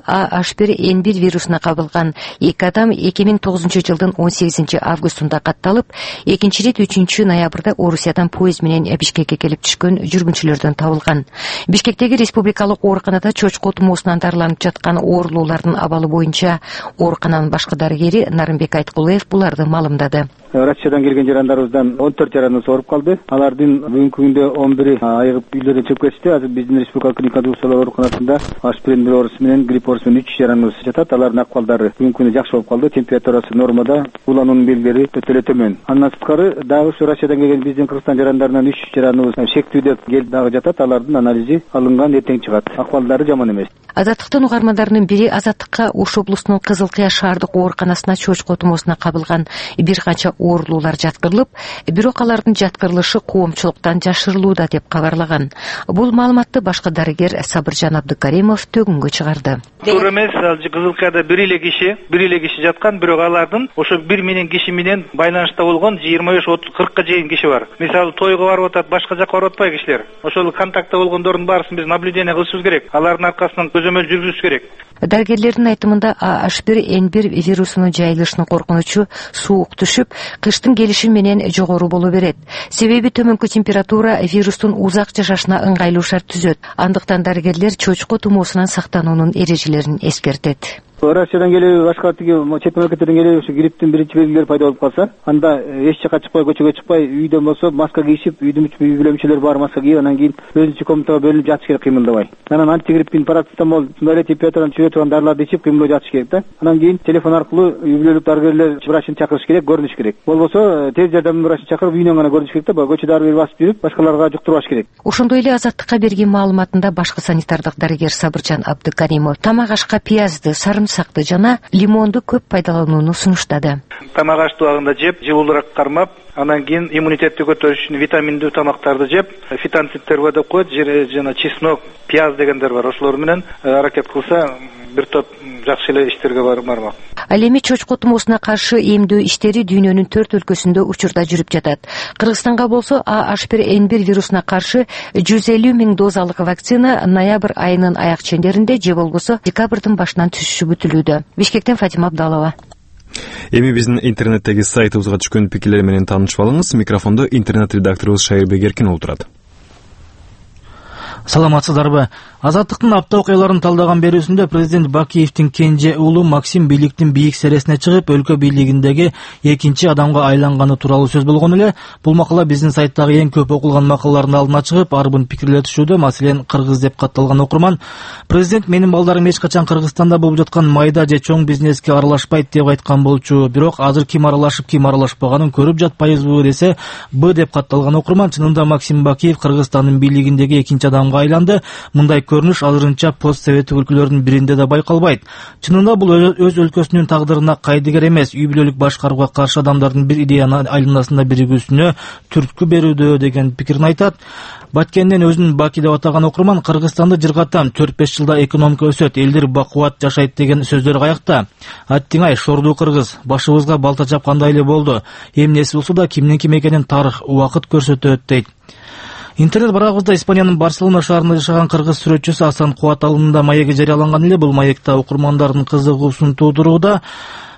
H1N1 вирусуна кабылган 2 адам 2009-жылдын 18 августунда катталып, экинчи рет 3 ноябрда Орусиядан поезд менен Бишкекке келип түшкөн жүргүнчүлөрдөн табылган. Бишкектеги республикалык ооруканада чочко тумоосунан дарыланып жаткан оорулуулардын абалы боюнча оорукананын башкы дарыгери Нарымбек Айткулаев буларды маалымдады. Россиядан келген жарандарыбыздан 14 жараныбыз ооруп калды. Алардын бүгүнкү күндө 11 айыгып үйлөрүнө чыгып кетишти. Азыр биздин республикалык клиникалык ооруканасында H1N1 оорусу менен грипп оорусу менен 3 жараныбыз жатат. Алардын акыбалдары бүгүнкү күндө жакшы болуп калды. Температурасы нормада, улануунун белгилери өтө эле төмөн. Андан сырткары дагы Россиядан келген биздин Кыргызстан жарандарынан 3 жараныбыз шектүүдө келип дагы жатат. Алардын анализи алынган, эртең чыгат. Акыбалдары жаман эмес. Азаттыктын угармандарынын бири Азаттыкка Ош облусунун Кызыл Кыя шаардык ооруканасына чочко тумоосуна кабылган бир канча оорулуулар жаткырылып, бирок алардын жаткырылышы коомчулуктан жашырылууда деп кабарлаган. Бул маалыматты башкы дарыгер Сабыржан Абдыкаримов төгүнгө чыгарды. Туура эмес, Кызыл Кыяда бир эле киши жаткан, бирок алардын ошо 1 миң киши менен байланышта болгон 25-30-40ка чейин киши бар. Мисалы тойго барып атат, башка жакка барып атпайбы кишилер? Ошол контактта болгондордун баарысын биз наблюдение кылышыбыз керек. Алардын аркасынан көзөмөл жүргүзүш керек. Дарыгерлердин айтымында H1N1 вирусунун жайылышынын коркунучу суук түшүп, кыштын келиши менен жогору боло берет. Себеби төмөнкү температура вирустун узак жашашына ыңгайлуу шарт түзөт. Андыктан дарыгерлер чочко тумоосунан сактануунун эрежелерин эскертет. Россиядан келип, башка тиги чет мамлекеттерден келип, ушу грипптин биринчи белгилери пайда болуп калса, анда эч жакка чыкпай, көчөгө чыкпай, үйдөн болсо маска кийишип, үйдүн үй бүлө мүчөлөрү бар маска кийип, анан кийин өзүнчө комнатага бөлүнүп жатыш керек кыймылдабай. Анан антигриппин, парацетамол, мындай температураны түзөтө турган дарыларды ичип кыймылдап жатыш керек да. Анан кийин телефон аркылуу үй бүлөлүк дарыгерлер врачын чакырыш керек, көрүнүш керек. Болбосо тез жардам врачын чакырып үйүнөн гана көрүнүш керек да, көчө дары берип басып жүрүп, башкаларга жуктурбаш керек. Ошондой эле Азаттыкка берген маалыматында башкы санитардык дарыгер Сабыржан Абдыкаримов тамак ашка пиязды, сарымсакты жана лимонду көп пайдаланууну сунуштады. Тамак аш убагында жеп, жылуулураак кармап, анан кийин иммунитетти көтөрүш үчүн витаминдүү тамактарды жеп, фитонциттер бар деп коет, жана чеснок, пияз дегендер бар. Ошолор менен аракет кылса, бир топ жакшы эле иштерге бармак. Ал эми чочко тумоосуна каршы эмдөө иштери дүйнөнүн 4 өлкөсүндө учурда жүрүп жатат. Кыргызстанга болсо H1N1 вирусуна каршы 150 000 дозалык вакцина ноябрь айынын аяк чендеринде же болбосо декабрдын башынан түшүшү күтүлүүдө. Бишкектен Фатима Абдалова. Эми биздин интернеттеги сайтыбызга түшкөн пикирлер менен таанышып алыңыз. Микрофондо интернет редакторубуз Шайырбек Эркин отурат. Саламатсыздарбы? Азаттыктын апта окуяларын талдаган берүүсүндө президент Бакиевдин кенже уулу Максим бийликтин бийик сересине чыгып, өлкө бийлигиндеги экинчи адамга айланганы тууралуу сөз болгон эле. Бул макала биздин сайттагы эң көп окулган макалалардын алдына чыгып, арбын пикирлетишүүдө, маселен, кыргыз деп катталган окурман. Президент менин балдарым эч качан Кыргызстанда болуп жаткан майда же чоң бизнеске аралашпайт деп айткан болчу. Бирок азыр ким аралашып, ким аралашпаганын көрүп жатпайбызбы десе, Б деп катталган окурман. Чынында Максим Бакиев Кыргызстандын бийлигиндеги экинчи адамга айланды. Мындай көрүнүш азырынча постсоветтик өлкөлөрдүн биринде да байкалбайт. Чынында бул өз өлкөсүнүн тагдырына кайдыгер эмес, үй бүлөлүк башкарууга каршы адамдардын бир идеяны айланасында биригүүсүнө түрткү берүүдө деген пикирин айтат. Баткенден өзүн Баки деп атаган окурман Кыргызстанды жыргатам, 4-5 жылда экономика өсөт, элдер бакубат жашайт деген сөздөр каякта. Аттиңай, шордуу кыргыз, башыбызга балта чапкандай эле болду. Эмнеси болсо да кимдин ким экенин тарых, убакыт көрсөтөт дейт. Интернет барагыбызда Испаниянын Барселона шаарында жашаган кыргыз сүрөтчүсү Асан Кубаталынын да маеги жарыяланган эле. Бул маекте окурмандардын кызыгуусун туудурууда.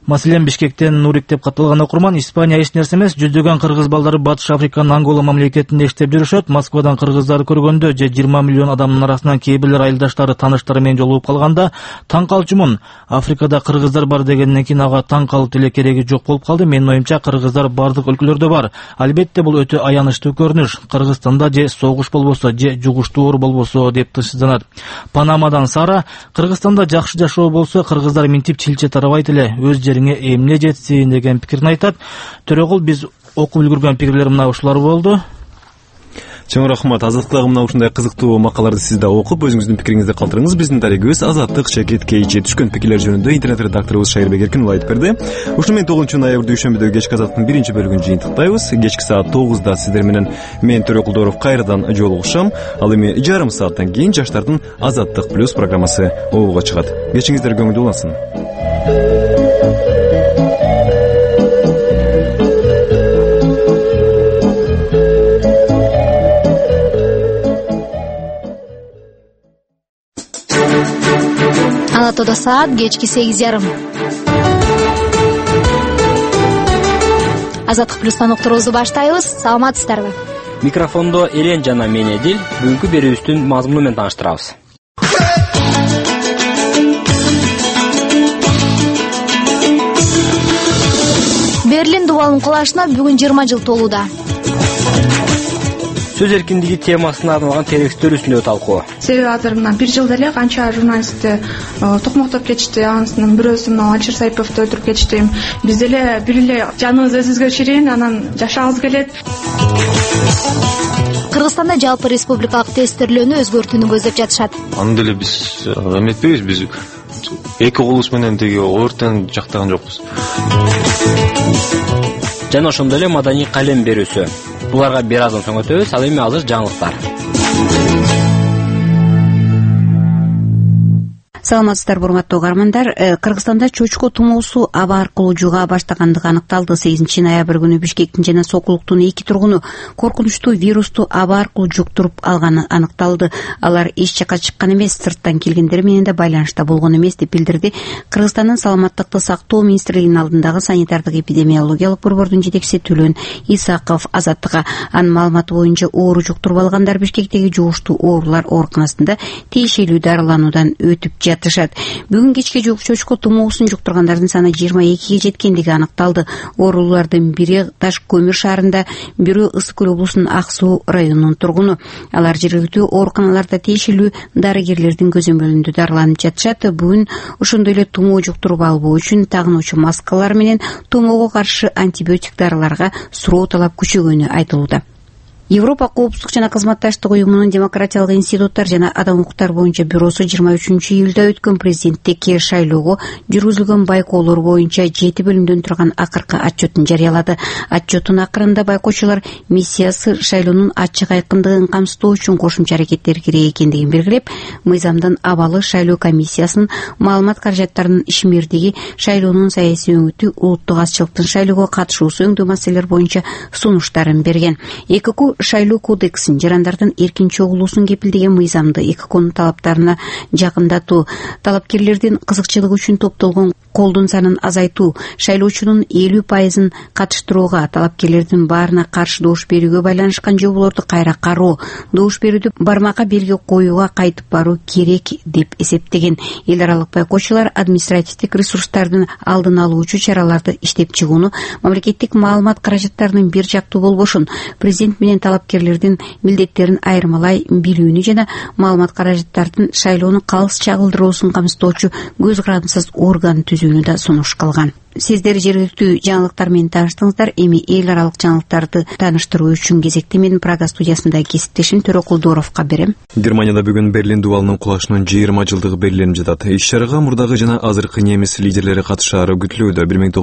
Маселен Бишкектен Нурик деп катталган окурман Испания эч нерсе эмес, жүздөгөн кыргыз балдары Батыш Африканын Ангола мамлекетинде иштеп жүрүшөт. Москвадан кыргыздарды көргөндө же 20 миллион адамдын арасынан кээ бирлер айылдаштары, тааныштары менен жолугуп калганда таң калчумун. Африкада кыргыздар бар дегенден кийин ага таң калып деле кереги жок болуп калды. Менин оюмча кыргыздар бардык өлкөлөрдө бар. Албетте бул өтө аянычтуу көрүнүш. Кыргызстанда же согуш болбосо, же жугуштуу оор болбосо деп тынчсызданат. Панамадан Сара: Кыргызстанда жакшы жашоо болсо, кыргыздар минтип чилче тарабайт эле, өз жериңе эмне жетсин деген пикирин айтат. Төрөгул, биз окуп үлгүргөн пикирлер мына ушулар болду. Чоң рахмат. Азаттыктагы мына ушундай кызыктуу макалаларды сиз да окуп, өзүңүздүн пикириңизди калтырыңыз. Биздин дарегибиз Азаттык Шекет КЖ. Түшкөн пикирлер жөнүндө интернет редакторубуз Шайырбек Эркинов айтып берди. Ушуну менен 9 ноябрь дүйшөмбүдө кечки Азаттыктын 1 бөлүгүн жыйынтыктайбыз. Кечки саат 9-да сиздер менен мен Төрөкул Дооров кайрадан жолугушам. Ал эми жарым сааттан кийин жаштардын Азаттык плюс программасы обуга чыгат. Кечиңиздер көңүлдүү болсун. Алатоодо саат кечки 8:30. Азаттык плюстан уктуруубузду баштайбыз. Саламатсыздарбы? Микрофондо Элен жана мен Эдил. Бүгүнкү берүүбүздүн мазмуну менен тааныштырабыз. Берлин дубалынын кулашына бүгүн 20 жыл толууда. Сөз эркиндиги темасына арналган терекстер үстүндө талкуу. Себеби азыр мына 1 жыл эле канча журналистти токмоктоп кетишти. Анын бирөөсү мына Алишер Сайповду өлтүрүп кетишти. Биз деле бир эле жаныбыз өзүбүзгө ширин, анан жашагыбыз келет. Кыргызстанда жалпы республикалык тесттөөлөөнү өзгөртүүнү көздөп жатышат. Аны деле биз эметпейбиз, биз эки колубуз менен деги өрттөн жактаган жокпуз. Жана ошондой эле маданий калем берүүсү. Буларга бир аздан соң өтөбүз. Ал эми азыр жаңылыктар. Саламатсыздарбы, урматтуу угармандар. Кыргызстанда чочко тумоосу аба аркылуу жуга баштагандыгы аныкталды. 8 ноябрь күнү Бишкектин жана Сокулуктун 2 тургуну коркунучтуу вирусту аба аркылуу жуктуруп алганы аныкталды. Алар эч жака чыккан эмес, сырттан келгендер менен да байланышта болгон эмес деп билдирди Кыргызстандын саламаттыкты сактоо министрлигинин алдындагы санитардык эпидемиологиялык борбордун жетекчиси Төлөн Исаков Азаттыкка. Анын маалыматы боюнча оору жуктуруп алгандар Бишкектеги жугуштуу оорулар ооруканасында тиешелүү дарылануудан өтүп жатышат. Бүгүн кечке жук чочко тумоосун жуктургандардын саны 22ге жеткендиги аныкталды. Оорулардын бири Таш көмүр шаарында, бирөө Ысык Көл облусунун Ак Суу районунун тургуну. Алар жергиликтүү ооруканаларда тиешелүү дарыгерлердин көзөмөлүндө дарыланып жатышат. Бүгүн ошондой эле тумоо жуктуруп албоо үчүн тагынуучу маскалар менен тумоого каршы антибиотик дарыларга суроо талап күчөгөнү айтылууда. Европа коопсуздук жана кызматташтык уюмунун демократиялык институттар жана адам укуктары боюнча бюросу 23-июлда өткөн президенттикке шайлоого жүргүзүлгөн байкоолор боюнча 7 бөлүмдөн турган акыркы отчетун жарыялады. Отчеттун акырында байкоочулар миссиясы шайлоонун ачык айкындыгын камсыздоо үчүн кошумча аракеттер керек экендигин белгилеп, мыйзамдын абалы шайлоо комиссиясынын маалымат каражаттарынын ишмердиги, шайлоонун саясий өңүтү, улуттук азчылыктын шайлоого катышуусу өңдүү маселелер боюнча сунуштарын берген. ЭКК шайлоо кодексин, жарандардын эркин чогулуусун кепилдеген мыйзамды ЭККнун талаптарына жакындатуу, талапкерлердин кызыкчылыгы үчүн топтолгон колдун санын азайтуу, шайлоочунун 50% катыштырууга, талапкерлердин баарына каршы добуш берүүгө байланышкан жоболорду кайра кароо, добуш берүүдө бармакка белги коюуга кайтып баруу керек деп эсептеген. Эл аралык байкоочулар административдик ресурстардын алдын алуучу чараларды иштеп чыгууну, мамлекеттик маалымат каражаттарынын бир жактуу болбошун, президент менен талапкерлердин милдеттерин айырмалай билүүнү жана маалымат каражаттардын шайлоону калыс чагылдыруусун камсыздоочу көз карандысыз орган түзүүнү да сунуш кылган. Сиздер жергиликтүү жаңылыктар менен тааныштыңыздар. Эми эл аралык жаңылыктарды тааныштыруу үчүн кезекти менин Прага студиясында кесиптешим Төрөкул Дооровго берем. Германияда бүгүн Берлин дубалынын кулашынын 20 жылдыгы белгиленип жатат. Иш-чарага мурдагы жана азыркы немис лидерлери катышаары күтүлүүдө.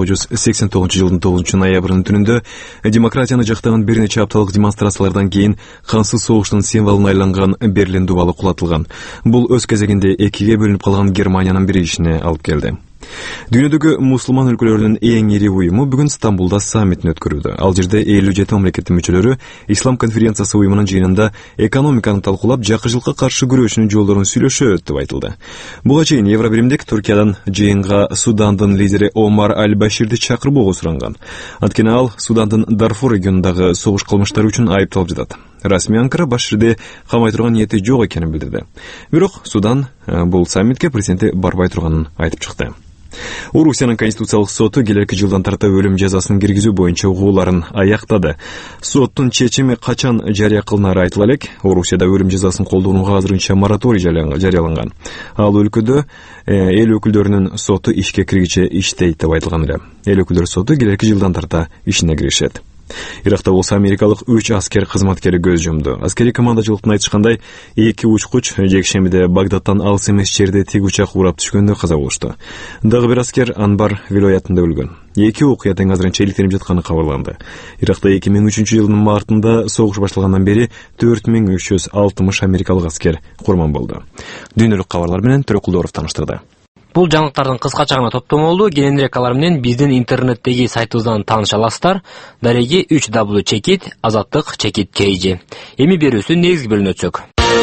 1989 жылдын 9 ноябрынын түнүндө демократияны жактаган бир нече апталык демонстрациялардан кийин кансыз согуштун символуна айланган Берлин дубалы кулатылган. Бул өз кезегинде экиге бөлүнүп калган Германиянын биригишине алып келди. Дүйнөдөгү мусулман өлкөлөрүнүн эң ири уюму бүгүн Стамбулда саммитин өткөрүүдө. Ал жерде 57 мамлекеттин мүчөлөрү Ислам конференциясы уюмунун жыйынында экономиканы талкуулап, жакырчылыкка каршы күрөшүүнүн жолдорун сүйлөшөт деп айтылды. Буга чейин Евробиримдик Түркиядан жыйынга Судандын лидери Омар Аль-Баширди чакырбоого суранган. Анткени ал Судандын Дарфур регионундагы согуш кылмыштары үчүн айыпталып жатат. Расмий Анкара Баширди камай турган ниети жок экенин билдирди. Бирок Судан бул саммитке президенти барбай турганын айтып чыкты. Орусиянын конституциялык соту келерки жылдан тарта өлүм жазасын киргизүү боюнча угууларын аяктады. Соттун чечими качан жарыя кылынары айтыла элек. Орусияда өлүм жазасын колдонууга азырынча мораторий жарыяланган. Ал өлкөдө эл өкүлдөрүнүн соту ишке киргиче иштейт деп айтылган эле. Эл өкүлдөр соту келерки жылдан тарта ишине киришет. Иракта болсо америкалык 3 аскер кызматкери көз жумду. Аскери командачылыктын айтышкандай, 2 учкуч жекшембиде Багдадтан алыс эмес жерде тик учак урап түшкөндө каза болушту. Дагы бир аскер Анбар вилаятында өлгөн. 2 окуя тең азырынча иликтенип жатканы кабарланды. Иракта 2003-жылдын мартында согуш башталгандан бери 4360 америкалык аскер курман болду. Дүйнөлүк кабарлар менен Төрөкулдоров таныштырды. Бул жаңылыктардын кыскача гана топтому болду. Кененирээк алар менен биздин интернеттеги сайтыбыздан тааныша аласыздар. Дареги 3W чекит азаттык чекит KG. Эми берүүсүн негизги бөлүнө өтсөк.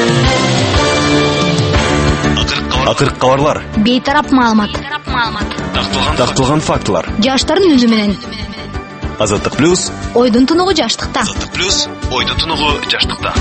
Акыркы кабарлар. Бейтарап маалымат. Такталган фактылар. Жаштардын үнү менен. Азаттык плюс. Ойдун тунугу жаштыкта. Азаттык плюс. Ойдун тунугу жаштыкта.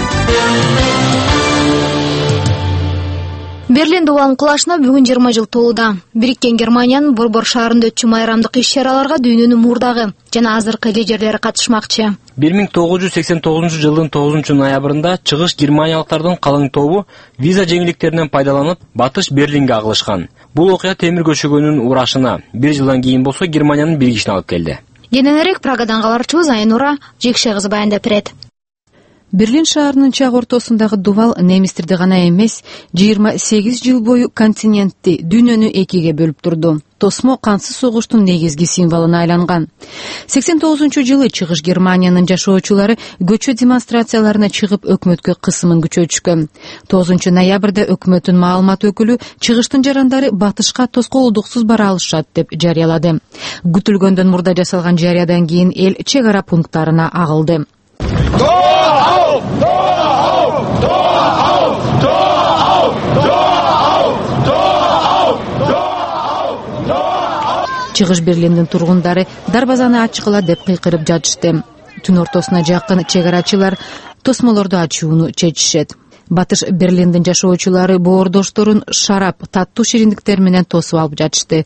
Берлин дубалын кулашына бүгүн 20 жыл толууда. Бириккен Германиянын Борбор шаарында өтчү майрамдык иш-чараларга дүйнөнүн мурдагы жана азыркы лидерлери катышмакчы. 1989 жылдын 9-ноябрында чыгыш германиялыктардын калың тобу виза жеңилдиктеринен пайдаланып батыш Берлинге агылышкан. Бул окуя темир көчөгөнүн урашына, 1 жылдан кийин болсо Германиянын биригишине алып келди. Кененирээк Прагадан кабарчыбыз Айнура Жекше кызы баяндап берет. Берлин шаарынын чак ортосундагы дубал немистерди гана эмес, 28 жыл бою континентти, дүйнөнү экиге бөлүп турду. Тосмо кансыз согуштун негизги символуна айланган. 89-жылы чыгыш Германиянын жашоочулары көчө демонстрацияларына чыгып өкмөткө кысымын күчөтүшкөн. 9-ноябрда өкмөттүн маалымат өкүлү чыгыштын жарандары батышка тоскоолдуксуз бара алышат деп жарыялады. Күтүлгөндөн мурда жасалган жарыядан кийин эл чек ара пункттарына агылды. Чыгыш Берлиндин тургундары дарбазаны ачкыла деп кыйкырып жатышты. Түн ортосуна жакын чек арачылар тосмолорду ачууну чечишет. Батыш Берлиндин жашоочулары боордошторун шарап, таттуу шириндиктер менен тосуп алып жатышты.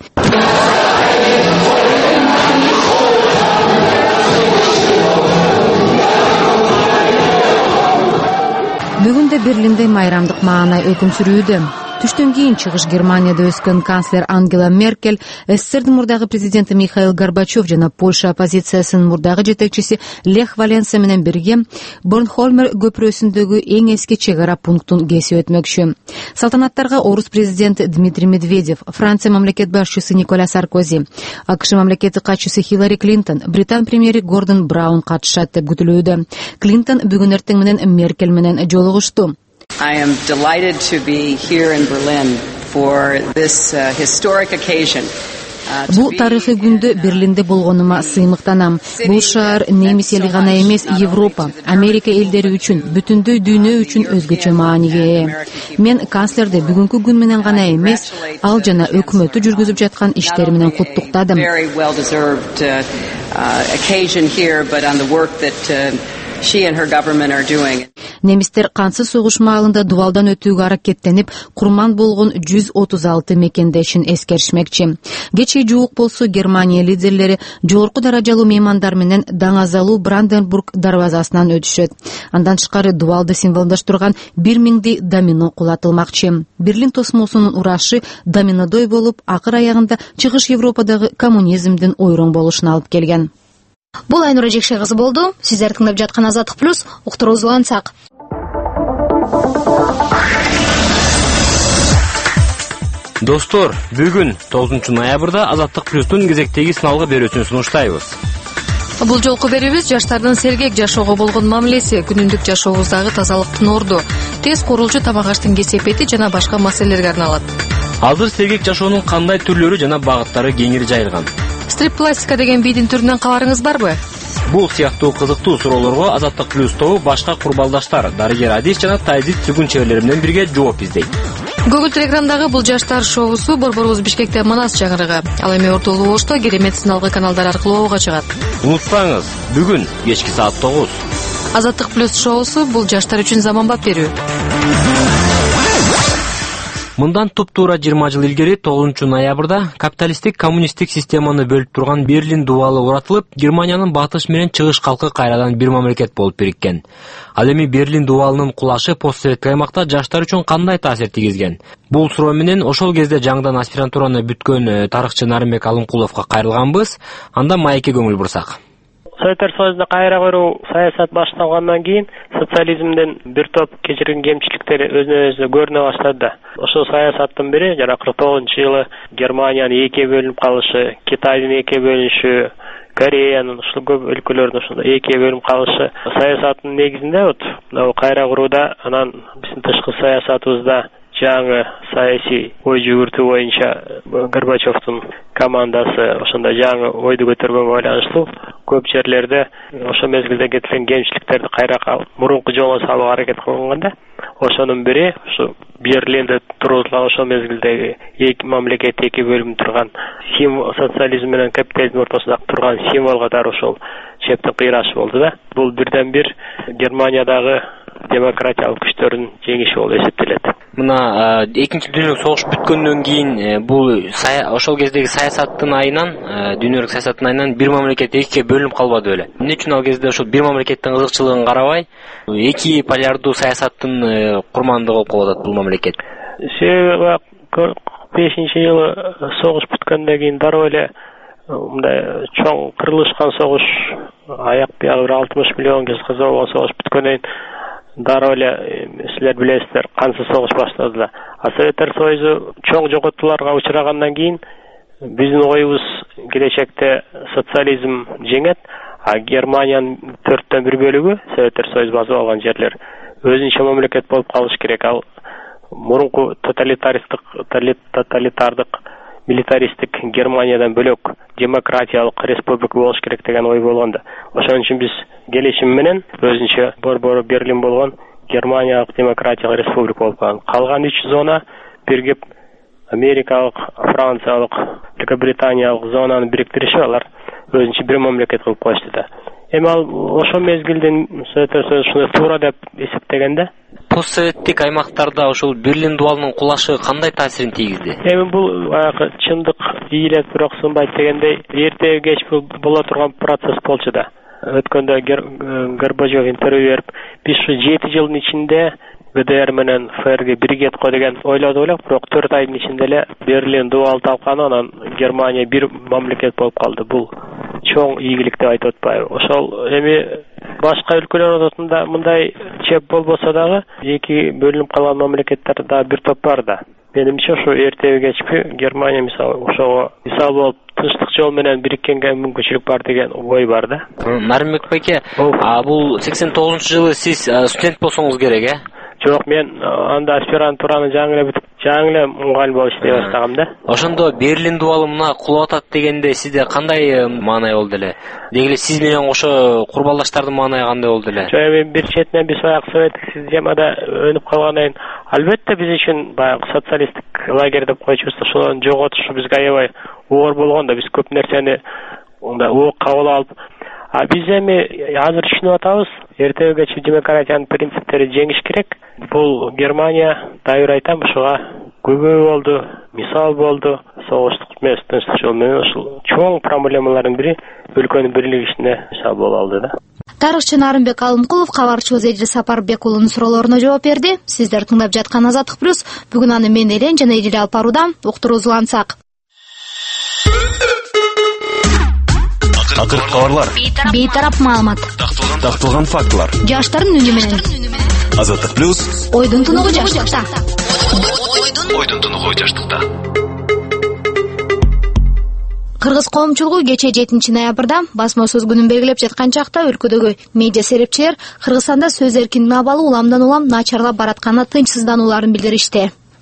Бүгүн да Берлинде майрамдык маанай өкүм сүрүүдө. Түштөн кийин чыгыш Германияда өскөн канцлер Ангела Меркель, СССРдин мурдагы президенти Михаил Горбачев жана Польша оппозициясынын мурдагы жетекчиси Лех Валенса менен бирге Борнхольмер көпүрөсүндөгү эң эски чек ара пунктун кесип өтмөкчү. Салтанаттарга орус президенти Дмитрий Медведев, Франция мамлекет башчысы Николя Саркози, АКШ мамлекети катчысы Хиллари Клинтон, Британ премьери Гордон Браун катышат деп күтүлүүдө. Клинтон бүгүн эртең менен Меркель менен жолугушту. I am delighted to be here in Berlin for this historic occasion. Бул тарыхый күндө Берлинде болгонума сыймыктанам. Бул шаар немис эли гана эмес, Европа, Америка элдери үчүн, бүтүндөй дүйнө үчүн өзгөчө мааниге ээ. Мен канцлерди бүгүнкү күн менен гана эмес, ал жана өкмөтү жүргүзүп жаткан иштери менен куттуктадым. Немистер кансыз согуш маалында дубалдан өтүүгө аракеттенип, курман болгон 136 мекендешин эскеришмекчи. Кечээ жуук болсо Германия лидерлери жогорку даражалуу меймандар менен Даңазалуу Бранденбург дарбазасынан өтүшөт. Андан тышкары дубалды символдоштурган 1000 домино кулатылмакчы. Берлин тосмосунун урашы доминодой болуп, акыр аягында чыгыш Европадагы коммунизмдин ойроң болушуна алып келген. Бул Айнура Жекше кызы болду. Сиздер тыңдап жаткан Азаттык плюс, уктуруубузду улантсак. Достор, бүгүн 9-ноябрда Азаттык плюстун кезектеги сыналгы берүүсүн сунуштайбыз. Бул жолку берүүбүз жаштардын сергек жашоого болгон мамилеси, күнүндүк жашообуздагы тазалыктын орду, тез курулчу тамак аштын кесепети жана башка маселелерге арналат. Азыр сергек жашоонун кандай түрлөрү жана багыттары кеңири жайылган? Стрип-пластика деген бийдин түрүнөн каларыңыз барбы? Бул сыяктуу кызыктуу суроолорго Азаттык плюс тобу башка курбалдаштар Дарыгер Адис жана Тайзит Сүгүн чеберлери менен бирге жооп издейт. Google Telegram'dагы бул жаштар шоусу борборубуз Бишкекте Манас чаңырыгы, ал эми ортолуу Ошто керемет сыналгы каналдар аркылуу оога чыгат. Унутпаңыз, бүгүн кечки саат 9. Азаттык плюс шоусу бул жаштар үчүн заманбап берүү. Мындан туп-туура 20 жыл илгери 9-ноябрда капиталисттик коммунисттик системаны бөлүп турган Берлин дубалы уратылып, Германиянын батыш менен чыгыш калкы кайрадан бир мамлекет болуп бириккен. Ал эми Берлин дубалынын кулашы постсоветтик аймакта жаштар үчүн кандай таасир тийгизген? Бул суроо менен ошол кезде жаңыдан аспирантураны бүткөн тарыхчы Нарымбек Алымкуловго кайрылганбыз. Анда маекке көңүл бурсак. Советтер Союзунда кайра куруу саясат башталгандан кийин социализмден бир топ кечирген кемчиликтери өзүнөн өзү көрүнө баштады. Ошол саясаттын бири жана 49-жылы Германиянын экиге бөлүнүп калышы, Китайдын экиге бөлүнүшү, Кореянын ушул көп өлкөлөрдүн ошондо экиге бөлүнүп калышы саясаттын негизинде кайра курууда анан биздин тышкы саясатыбызда жаңы саясий ой жүгүртүү боюнча Горбачевдун командасы ошондо жаңы ойду көтөргөнгө байланыштуу көп жерлерде ошол мезгилде кеткен кемчиликтерди кайра мурунку жолуна салууга аракет кылганда ошонун бири ушу Берлинде тургузулган ошол мезгилдеги эки мамлекет эки бөлүнүп турган социализм менен капитализм ортосунда турган символ катары ошол чептин кыйрашы болду да. Бул бирден бир Германиядагы демократиялык күчтөрдүн жеңиши болуп эсептелет. Мына экинчи дүйнөлүк согуш бүткөндөн кийин бул ошол кездеги саясаттын айынан, дүйнөлүк саясаттын айынан бир мамлекет экиге бөлүнүп калбады беле? Эмне үчүн ал кезде ошол бир мамлекеттин кызыкчылыгын карабай, эки полярдуу саясаттын курмандыгы болуп калып атат бул мамлекет? Себеби 45-жылы согуш бүткөндөн кийин дароо эле мындай чоң кырылышкан согуш, аяк бягы 60 миллион киши каза болгон согуш бүткөндөн дароо эле силер билесиздер кансыз согуш башталды да. Советтер Союзу чоң жоготууларга учрагандан кийин биздин оюбуз келечекте социализм жеңет, а Германиянын 4/1 бөлүгү Советтер Союзу басып алган жерлер өзүнчө мамлекет болуп калыш керек. Ал мурунку тоталитардык милитаристик Германиядан бөлөк демократиялык республика болуш керек деген ой болгондо. Ошон үчүн биз келишим менен өзүнчө борбору Берлин болгон Германиялык демократиялык республика болуп калган. Калган 3 зона биригип Америкалык, Франциялык, Великобританиялык зонаны бириктиришип алар өзүнчө бир мамлекет кылып койушту да. Эми ал ошол мезгилден Советтер Союзу ушундай туура деп эсептегенде постсоветтик аймактарда ошол Берлин дубалынын кулашы кандай таасирин тийгизди? Эми бул баягы чындык ийилет бирок сынбайт дегендей эртеги кеч боло турган процесс болчу да. Өткөндө Горбачев интервью берип, биз ушу 7 жылдын ичинде ГДР менен ФРГ биригет го деген ойлоду, бирок 4 айдын ичинде эле Берлин дубалы талканы, анан Германия бир мамлекет болуп калды. Бул чоң ийгилик деп айтып атпайбы? Ошол эми башка өлкөлөр ортосунда мындай чеп болбосо дагы эки бөлүнүп калган мамлекеттер да бир топ бар да. Менимче ошо эртеги кечки Германия мисалы ошого мисал болуп тынчтык жол менен бириккенге мүмкүнчүлүк бар деген ой бар да. Нарымбек байке, бул 89-жылы сиз студент болсоңуз керек, э? Жок, мен анда аспирантураны жаңы эле бүтүп, жаңы эле мугалим болуп иштей баштагам да. Ошондо Берлин дубалы мына кулап атат дегенде сизде кандай маанай болду эле? Деги эле сиз менен ошо курбалдаштардын маанайы кандай болду эле? Жок, эми бир четинен биз баягы советтик системада өнүп калгандан кийин албетте биз үчүн баягы социалисттик лагерь деп койчубуз, ошолордун жоготушу бизге аябай оор болгон да, биз көп нерсени мындай уук кабыл алып, биз эми азыр түшүнүп атабыз, эртегечи демократиянын принциптери жеңиш керек. Бул Германия, дайыр айтам, ушуга көбөй болду, мисал болду, согуштук эмес, тынчтык жол менен ушул чоң проблемалардын бири өлкөнүн бирлигишине мисал боло алды да. Тарыхчы Нарымбек Алымкулов кабарчыбыз Эдил Сапарбек уулунун суроолоруна жооп берди. Сиздер тыңдап жаткан Азаттык плюс бүгүн аны мен Элен жана Эдил алып барууда. Уктуруубузду улантсак. Акыркы кабарлар, бейтарап маалымат, такталган фактылар, жаштардын үнү менен. Азаттык плюс Ойдун тунугу жаштыкта. Ойдун тунугу жаштыкта. Кыргыз коомчулугу кечээ 7-ноябрда басма сөз күнүн белгилеп жаткан чакта өлкөдөгү медиа серепчилер Кыргызстанда сөз эркиндигинин абалы уламдан улам начарлап баратканына тынчсызданууларын билдиришти.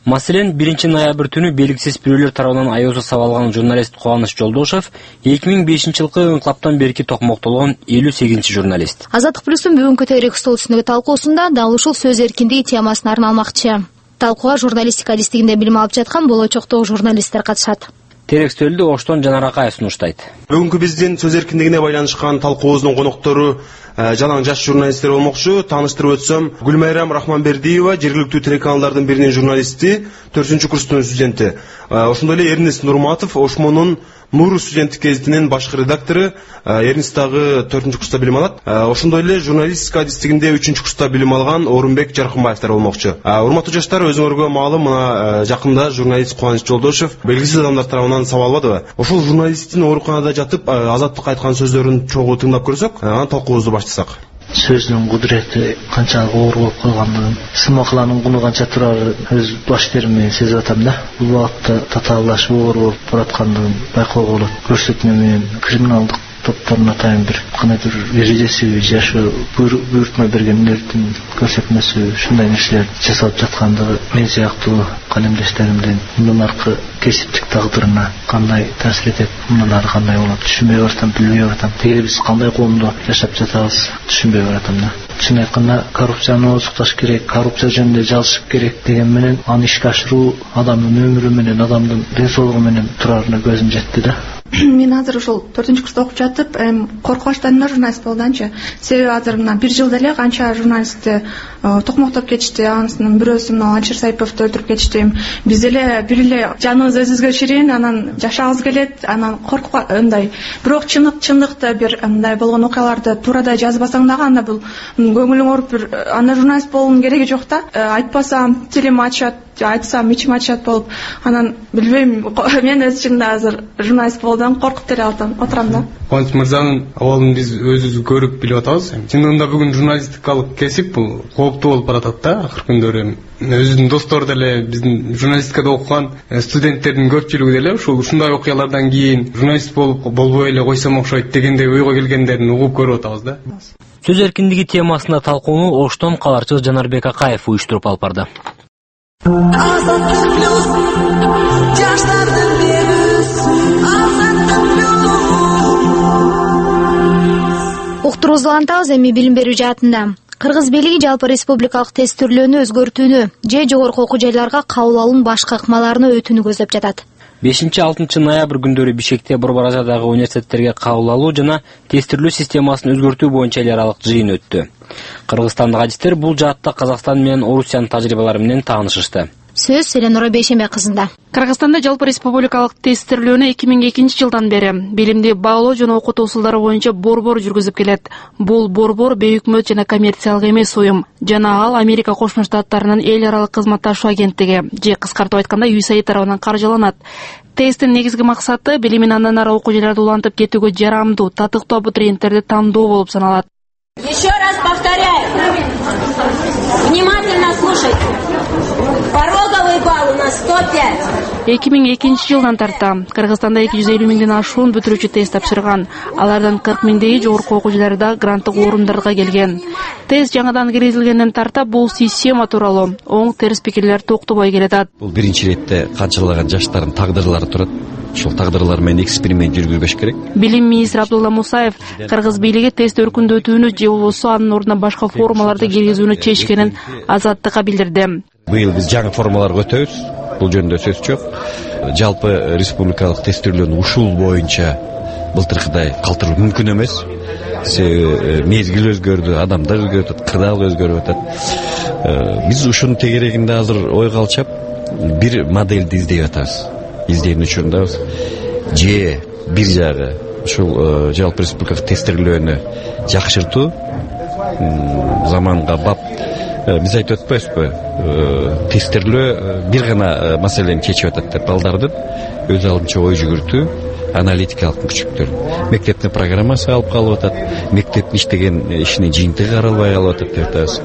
Маселен, 1-ноябрь түнү белгисиз бирөөлөр тарабынан аяусыз сабалган журналист Кубаныч Жолдошев 2005-жылкы инкылаптан берки токмоктолгон 58-чи журналист. Азаттык плюстун бүгүнкү тегерек стол үстүндөгү талкуусунда дал ушул сөз эркиндиги темасына арналмакчы. Талкууга журналистика адистигинде билим алып жаткан болочоктогу журналисттер катышат. Терек стөлдү Оштон Жанар Акаев сунуштайт. Бүгүнкү биздин сөз эркиндигине байланышкан талкуубуздун коноктору жалаң жаш журналисттер болмокчу. Тааныштырып өтсөм, Гүлмайрам Рахманбердиева жергиликтүү телеканалдардын биринин журналисти, 4-курстун студенти. Ошондой эле Эрнест Нурматов Ошмонун Нур студенттик гезитинин башкы редактору. Эрнест дагы 4-курста билим алат. Ошондой эле журналистика адистигинде 3-курста билим алган Орунбек Жаркынбаевтер болмокчу. Урматтуу жаштар, өзүңөргө маалым, мына жакында журналист Кубаныч Жолдошев белгисиз адамдар тарабынан сабалбадыбы? Ошол журналисттин ооруканада жатып Азаттыкка айткан сөздөрүн чогуу тыңдап көрсөк, анан талкуубузду баштасак. Сөздүн кудурети канчалык оор болуп калгандыгын, сымакаланын куну канча турарын өз баш теримден сезип атам да. Бул убакытта татаалдашып оор болуп бараткандыгын байкоого болот. Көрсөтмө менен криминалдык топтордун атайын бир кандайдыр эрежеси жашоо буйрутма бергендердин көрсөтмөсү, ушундай нерселер жасалып жаткандыгы мен сыяктуу калемдештеримдин мындан аркы кесиптик тагдырына кандай таасир этет, мындан ары кандай болот түшүнбөй баратам, билбей баратам. Тегере биз кандай коомдо жашап жатабыз түшүнбөй баратам да. Чын айтканда коррупцияны ооздукташ керек, коррупция жөнүндө жазышып керек деген менен аны ишке ашыруу адамдын өмүрү менен, адамдын ден соолугу менен турарына көзүм жетти да. Мен азыр ушул 4-курста окуп жатып, коркуп баштадым да журналист болуданчы. Себеби азыр мына 1 жылда эле канча журналистти токмоктоп кетишти, анын бирөөсү мына Алчыр Сайповду өлтүрүп кетишти. Биз деле бир эле жаныбыз өзүбүзгө ширин, анан жашагыбыз келет, анан коркуп андай. Бирок чындыкта бир мындай болгон окуяларды туурадай жазбасаң дагы анда бул көңүлүң ооруп бир анда журналист болуунун кереги жок да. Айтпасам тилим ачат, айтсам ичим ачат болуп, анан билбейм, мен өз ичимде азыр журналист болуудан коркуп деле отурам да. Кубаныч мырзанын абалын биз өзүбүз көрүп билип атабыз. Чындыгында бүгүн журналистикалык кесип бул кооптуу болуп баратат да акыркы күндөрү. Өзүнүн достору деле биздин журналистикада окуган студенттердин көпчүлүгү деле ушундай окуялардан кийин журналист болбой эле койсом окшойт дегендей ойго келгендерин угуп көрүп атабыз да. Сөз эркиндиги темасында талкууну Оштон каларчы Жанарбек Акаев уюштуруп алып барды. Уктурууз улантабыз эми билим берүү жаатында. Кыргыз бийлиги жалпы республикалык тест түрлөрүнү өзгөртүүнү же жогорку окуу жайларга кабыл алуунун башка ыкмаларын өтүүнү көздөп жатат. 5-6 ноябрь күндөрү Бишкекте Борбор Азиядагы университеттерге кабыл алуу жана тестирлөө системасын өзгөртүү боюнча эл аралык жыйын өттү. Кыргызстандык адистер бул жаатта Казакстан менен Орусиянын тажрыйбалары менен таанышышты. Сөз Селенора Бейшембек кызында. Кыргызстанда жалпы республикалык тесттирлөөнү 2002 жылдан бери билимди баалоо жана окутуу усулдары боюнча борбор жүргүзүп келет. Бул борбор бейөкмөт жана коммерциялык эмес уюм жана ал Америка Кошмо Штаттарынын эл аралык кызматташуу агенттиги же кыскартып айтканда USAID тарабынан каржыланат. Тесттин негизги максаты билимин андан ары окуу жайларда улантып кетүүгө жарамдуу, татыктуу абитуриенттерди тандоо болуп саналат. Еще раз повторяю. Внимательно слушайте. Пороговый балл у нас 105. 2002 жылдан тарта Кыргызстанда 250 миңден ашуун бүтүрүүчү тест тапшырган. Алардан 40 миңдеги жогорку окуу жайларда гранттык орундарга келген. Тест жаңадан киргизилгенден тарта бул система тууралуу оң терс пикирлер токтобой келатат. Бул биринчи иретте канчалаган жаштардын тагдырлары турат. Ушул тагдырлар менен эксперимент жүргүзбөш керек. Билим министри Абдулла Мусаев Кыргыз бийлиги тест өркүндөтүүнү же болбосо анын ордуна башка формаларды киргизүүнү чечкенин Азаттыкка билдирди. Быйыл биз жаңы формаларга өтөбүз. Бул жөнүндө сөз жок. Жалпы республикалык тесттөөлөрдү ушул боюнча былтыркыдай калтыруу мүмкүн эмес. Мезгил өзгөрдү, адамдар өзгөрүп атат, кырдаал өзгөрүп атат. Биз ушунун тегерегинде азыр ойго алчап бир модельди издеп атабыз. Изденүү учурundабыз. Же бир жагы ушул жалпы республикалык тесттөөлөрүнү жакшыртуу, заманга бап биз айтып атпайбызбы? Тесттөөлөө бир гана маселени чечип атат деп балдардын өз алдынча ой жүгүртүү, аналитикалык мүмкүнчүлүктөр. Мектептин программасы алып калып атат, мектептин иштеген ишинин жыйынтыгы каралбай калып атат деп атабыз.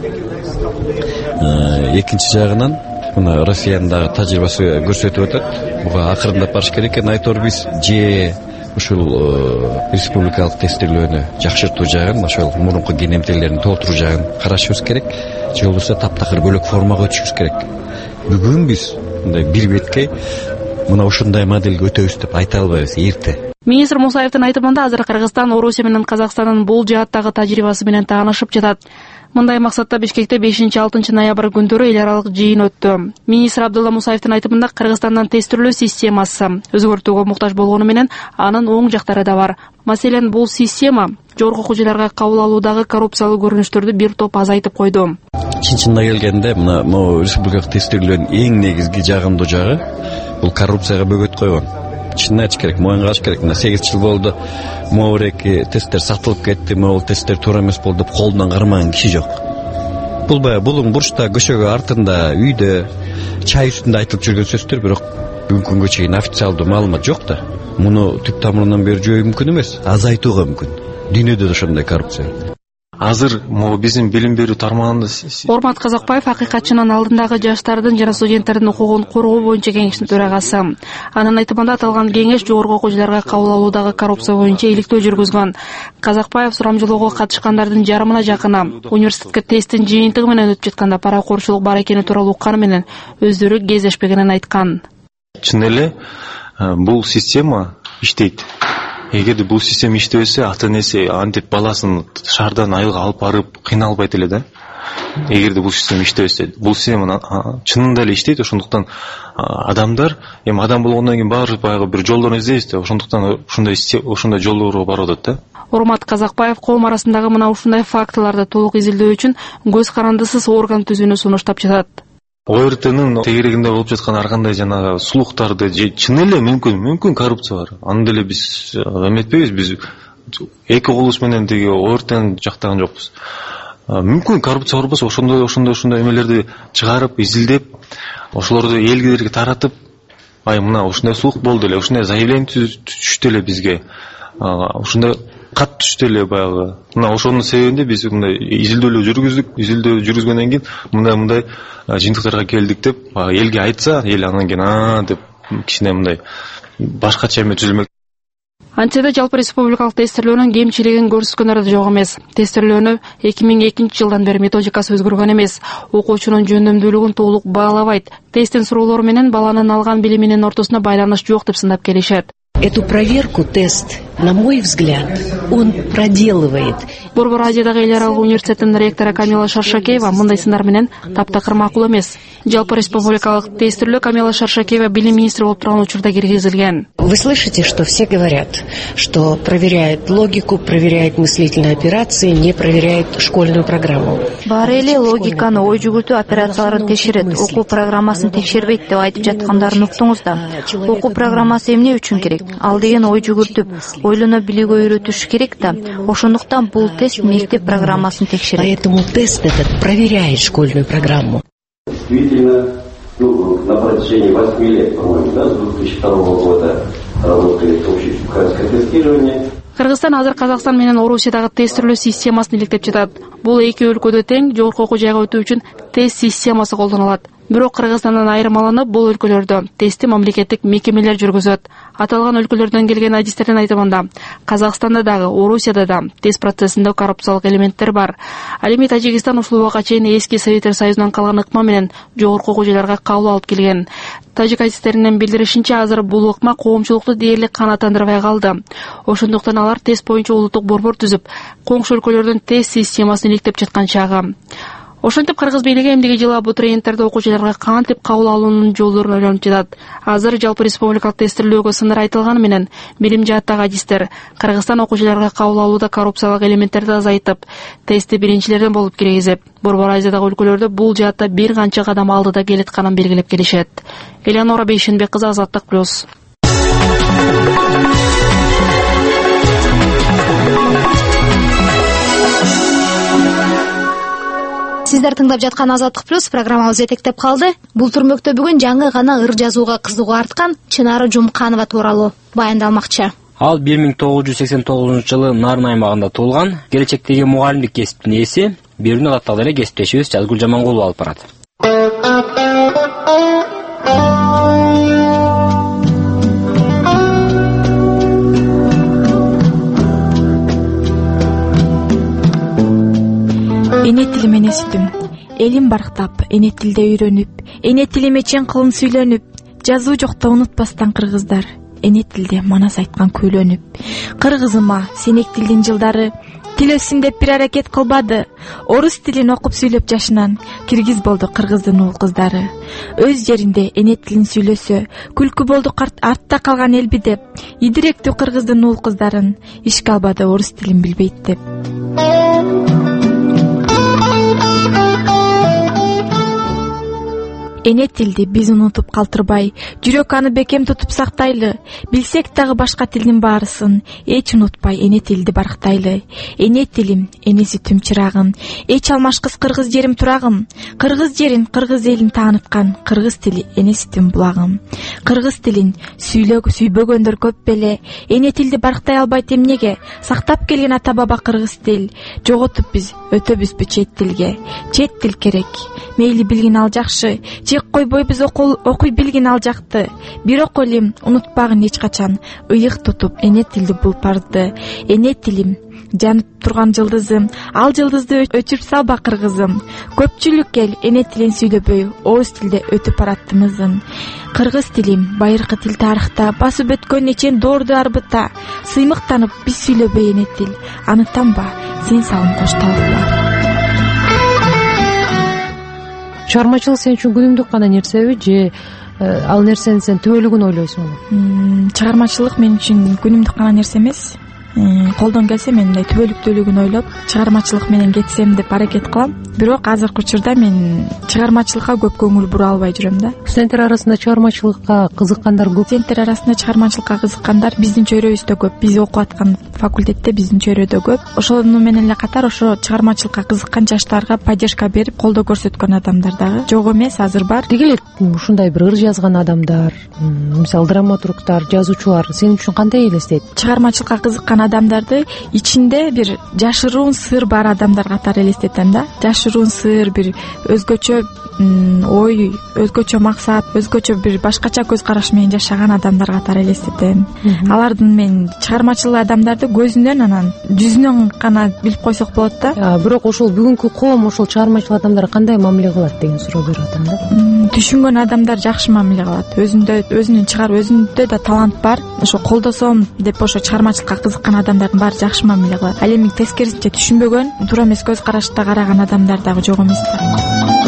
Экинчи жагынан мына Россиянын дагы тажрыйбасы көрсөтүп атат. Буга акырындап барыш керек экен. Айтор биз же ушул республикалык тесттөөлөрүнү жакшыртуу жагын, ошол мурунку кенемтелерин толтуруу жагын карашыбыз керек. Же болбосо таптакыр бөлөк формага өтүшүбүз керек. Бүгүн биз ушундай бир беткей мына ушундай моделге өтөбүз деп айта албайбыз эрте. Министр Мусаевдин айтымында азыр Кыргызстан Орусия менен Казакстандын бул жааттагы тажрыйбасы менен таанышып жатат. Мындай максатта Бишкекте 5-6 ноябрь күндөрү эл аралык жыйын өттү. Министр Абдулла Мусаевдин айтымында Кыргызстандын тестирлөө системасы өзгөртүүгө муктаж болгону менен анын оң жактары да бар. Маселен, бул система жогорку окуучуларга кабыл алуудагы коррупциялуу көрүнүштөрдү бир топ азайтып койду. Чын-чынына келгенде мына республикалык тестирлөөнүн эң негизги жагымдуу жагы бул коррупцияга бөгөт койгон. Чынын айтыш керек, моюнга алыш керек. Мына 8 жыл болду, могу тесттер сатылып кетти, могу тесттер туура эмес болду деп колунан кармаган киши жок. Бул баягы булуң бурчта, көчөгө артында, үйдө, чай үстүндө айтылып жүргөн сөздөр, бирок бүгүнкү күнгө чейин официалдуу маалымат жок да. Муну түп тамырынан бери жөө мүмкүн эмес, азайтууга мүмкүн. Дүйнөдө да ошондой коррупция. Азыр могу биздин билим берүү тармагында Ормат Казакбаев акыйкатчынын алдындагы жаштардын жана студенттердин укугун коргоо боюнча кеңештин төрагасы. Анын айтымында аталган кеңеш жогорку окуучуларга кабыл алуудагы коррупция боюнча иликтөө жүргүзгөн. Казакбаев сурамжылоого катышкандардын жарымына жакыны университетке тесттин жыйынтыгы менен өтүп жатканда паракорчулук бар экени тууралуу укканы менен өздөрү кездешпегенин айткан. Чын эле бул система иштейт. Эгерде бул система иштебесе, ата-энеси антип баласын шаардан айылга алып барып кыйналбайт эле да. Эгерде бул система иштебесе, бул система чынында эле иштейт. Ошондуктан адамдар, эми адам болгондон кийин баары баягы бир жолдорун издейбиз да. Ошондуктан ушундай жолдорго барып атат да. Ормат Казакбаев коом арасындагы мына ушундай фактыларды толук изилдөө үчүн көз карандысыз орган түзүүнү сунуштап жатат. ОРТнын тегерегинде болуп жаткан ар кандай жанагы сулуктарды чын эле мүмкүн коррупция бар. Аны деле биз эметпейбиз, биз эки колубуз менен деги ОРТны жактаган жокпуз. Мүмкүн коррупция бар болсо ошондой эмелерди чыгарып, изилдеп, ошолорду элгилерге таратып, мына ушундай сулук болду эле, ушундай заявление түштү эле бизге. Ушундай кат түштү эле баягы. Мына ошонун себебинде биз мындай изилдөөлөр жүргүздүк. Изилдөө жүргүзгөндөн кийин мындай жыйынтыктарга келдик деп элге айтса, эл анан кийин деп кичине мындай башкача эме түзүлмөк. Антсе да жалпы республикалык тестирлөөнүн кемчилигин көрсөткөндөр да жок эмес. Тестирлөөнү 2002 жылдан бери методикасы өзгөргөн эмес. Окуучунун жөндөмдүүлүгүн толук баалабайт. Тесттин суроолору менен баланын алган билиминин ортосуна байланыш жок деп сындап келишет. Эту проверку тест, на мой взгляд, он проделывает. Борбор Азиядагы эл аралык университетинин ректору Камила Шаршакеева мындай сындар менен таптакыр макул эмес. Жалпы республикалык тестирлөө Камила Шаршакеева билим министри болуп турган учурда киргизилген. Вы слышите, что все говорят, что проверяет логику, проверяет мыслительные операции, не проверяет школьную программу. Баары эле логиканы, ой жүгүртүү операцияларын текшерет, окуу программасын текшербейт деп айтып жаткандарын уктуңуз да. Окуу программасы эмне үчүн керек? Ал деген ой жүгүртүп, ойлоно билүүгө үйрөтүш керек да. Ошондуктан бул тест мектеп программасын текшерет. Поэтому тест этот проверяет школьную программу. Действительно, на протяжении 8 лет, по-моему, с 2002 года работает общеукраинское тестирование. Кыргызстан азыр Казакстан менен Орусиядагы тестирлөө системасын иликтеп жатат. Бул эки өлкөдө тең жогорку окуу жайга өтүү үчүн тест системасы колдонулат. Бирок Кыргызстандан айырмаланып, бул өлкөлөрдө тестти мамлекеттик мекемелер жүргүзөт. Аталган өлкөлөрдөн келген адистердин айтымында, Казакстанда дагы, Орусияда да тест процессинде коррупциялык элементтер бар. Ал эми Тажикстан ушул убакка чейин эски Советтер Союзунан калган ыкма менен жогорку окуу жайларга кабыл алып келген. Тажик адистеринин билдиришинче, азыр бул ыкма коомчулукту дээрлик канааттандырбай калды. Ошондуктан алар тест боюнча улуттук борбор түзүп, коңшу өлкөлөрдүн тест системасын иликтеп жаткан чагы. Ошентип Кыргыз бийлиги эмдиги жылы абитуриенттерди окуучуларга кантип кабыл алуунун жолдорун ойлонуп жатат. Азыр жалпы республикалык тестирлөөгө сындар айтылганы менен билим жааттагы адистер Кыргызстан окуучуларга кабыл алууда коррупциялык элементтерди азайтып, тестти биринчилерден болуп киргизип, Борбор Азиядагы өлкөлөрдө бул жаатта бир канча кадам алдыда келатканын белгилеп келишет. Элеонора Бейшенбек кызы, Азаттык плюс. Сиздер тыңдап жаткан Азаттык плюс программабыз этектеп калды. Бул түрмөктө бүгүн жаңы гана ыр жазууга кызыгуу арткан Чынары Жумканова тууралуу баяндалмакчы. Ал 1989 жылы Нарын аймагында туулган, келечектеги мугалимдик кесиптин ээси, биринен аттагы эле кесиптешибиз Жазгүл Жамангулова алып барат. Эне тили менен сүтүм, элим барктап, эне тилде үйрөнүп, эне тили мечен кылын сүйлөнүп, жазуу жокто унутпастан кыргыздар, эне тилде манас айткан күйлөнүп. Кыргызыма сенек тилдин жылдары, тил өссүн деп бир аракет кылбады. Орус тилин окуп сүйлөп жашынан киргиз болду кыргыздын уул кыздары. Өз жеринде эне тилин сүйлөсө, күлкү болду артта калган элби деп, идиректүү кыргыздын уул кыздарын ишке албады орус тилин билбейт деп. Эне тилди биз унутуп калтырбай, жүрөк аны бекем тутуп сактайлы. Билсек дагы башка тилдин баарысын эч унутпай эне тилди барктайлы. Эне тилим, эне сүтүм чырагым, эч алмашкыс кыргыз жерим турагым. Кыргыз жерин, кыргыз элин тааныткан, кыргыз тили эне сүтүм булагым. Кыргыз тилин сүйбөгөндөр көп беле, эне тилди барктай албайт эмнеге? Сактап келген ата баба кыргыз тил, жоготуп биз өтөбүзбү чет тилге? Чет тил керек, мейли билгин ал жакшы. Койбойбуз окуй билгин ал жакты. Бирок элим унутпагын эч качан, ыйык тутуп эне тилди булпарды. Эне тилим, жанып турган жылдызым, ал жылдызды өчүрүп салба кыргызым. Көпчүлүк эл эне тилин сүйлөбөй, орус тилде өтүп бараттымызын. Кыргыз тилим, байыркы тил тарыхта, басып өткөн эчен доорду арбыта. Сыймыктанып биз сүйлөбөй эне тил, аны танба, сен салым кош талыкпа. Чыгармачылык сен үчүн күнүмдүк гана нерсеби же ал нерсени сен түбөлүгүн ойлойсуңбу? Чыгармачылык мен үчүн күнүмдүк гана нерсе эмес. Колдон келсе мен мындай түбөлүктүүлүгүн ойлоп, чыгармачылык менен кетсем деп аракет кылам. Бирок азыркы учурда мен чыгармачылыкка көп көңүл бура албай жүрөм да. Студенттер арасында чыгармачылыкка кызыккандар көп. Студенттер арасында чыгармачылыкка кызыккандар биздин чөйрөбүздө көп. Биз окуп аткан факультетте биздин чөйрөдө көп. Ошол менен эле катар ошо чыгармачылыкка кызыккан жаштарга поддержка берип, колдоо көрсөткөн адамдар дагы жок эмес, азыр бар. Деги эле ушундай бир ыр жазган адамдар, мисалы драматургтар, жазуучулар сен үчүн кандай элестейт? Чыгармачылыкка кызыккан адамдарды ичинде бир жашыруун сыр бар адамдар катары элестетем да. Жашыруун сыр, бир өзгөчө ой, өзгөчө максат, өзгөчө бир башкача көз караш менен жашаган адамдар катары элестетем. Алардын мен чыгармачыл адамдарды көзүнөн анан жүзүнөн гана билип койсок болот да. Бирок ошол бүгүнкү коом ошол чыгармачыл адамдарга кандай мамиле кылат деген суроо берип атам да. Түшүнгөн адамдар жакшы мамиле кылат. Өзүнүн өзүндө да талант бар. Ошо колдосом деп ошо чыгармачылыкка кызыккан адамдардын баары жакшы мамиле кылат. Ал эми тескерисинче түшүнбөгөн, туура эмес көз карашта караган адамдар дагы жок эмес да.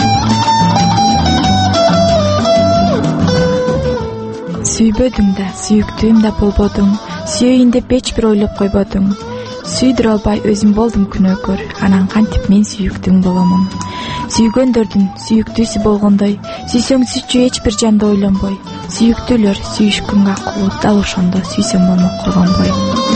Сүйбөдүм да, сүйүктүүм да болбодуң, сүйөйүн деп эч бир ойлоп койбодуң. Сүйдүрө албай өзүм болдум күнөөкөр, анан кантип мен сүйүктүүң боломун. Сүйгөндөрдүн сүйүктүүсү болгондой, сүйсөң сүйчү эч бир жанды ойлонбой. Сүйүктүүлөр сүйүшкөнгө акылуу, дал ошондо сүйсөм болмок койгонбой.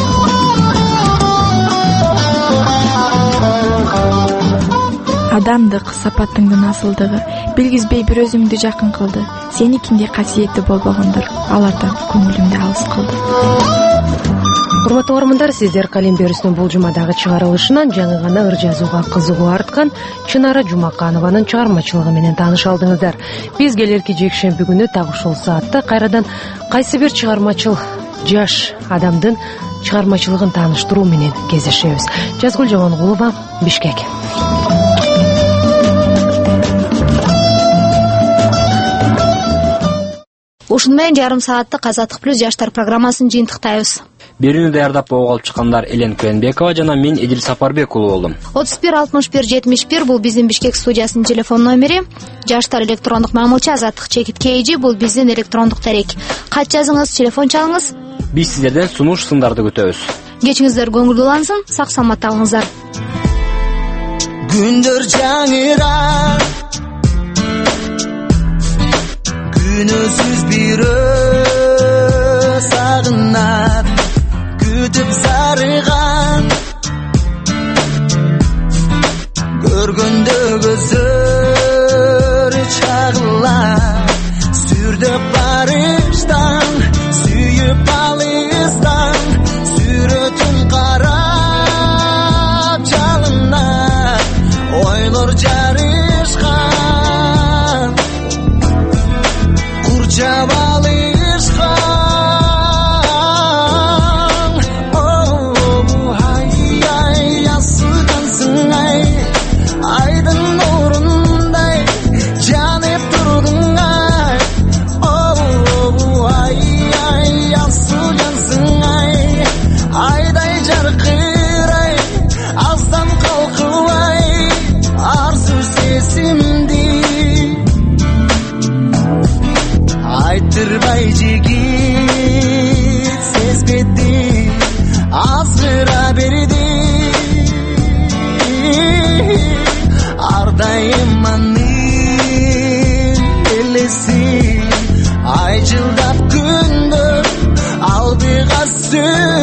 Адамдык сапатыңдын асылдыгы билгизбей бир өзүңдү жакын кылды. Сеникиндей касиети болбогондор, алардан көңүлүмдү алыс кылды. Урматтуу угармандар, сиздер Калем берүүсүнүн бул жумадагы чыгарылышынан жаңы гана ыр жазууга кызыгуу арткан Чынара Жумаканованын чыгармачылыгы менен тааныша алдыңыздар. Биз келерки жекшемби күнү так ушул саатта кайрадан кайсы бир чыгармачыл жаш адамдын чыгармачылыгын тааныштыруу менен кездешебиз. Жазгүл Жамангулова, Бишкек. Ушуну менен жарым сааттык Азаттык плюс жаштар программасын жыйынтыктайбыз. Берүүнү даярдап ого алып чыккандар Элен Көнбекова жана мен Эдил Сапарбек уулу болдум. 31 бул биздин Бишкек студиясынын телефон номери. Жаштар электрондук мамылча @chekitkg бул биздин электрондук терек. Кат жазыңыз, телефон чалыңыз. Биз сиздерден сунуш сындарды күтөбүз. Кечиңиздер көңүлдүүлансын, сак саламатта болуңуздар. Күндөр жаңыра, күнөсүз бир сагынат, күтүп зарыган, көргөндө көздөр чагылат, сүрдөп барыштан, сүйүп алыстан, сүрөтүн карап жалынат, ойлор жарышкан, курчап алышкан, ай, ясыгансың ай, айда дайыманың елесін ай жылдап күндер алдыға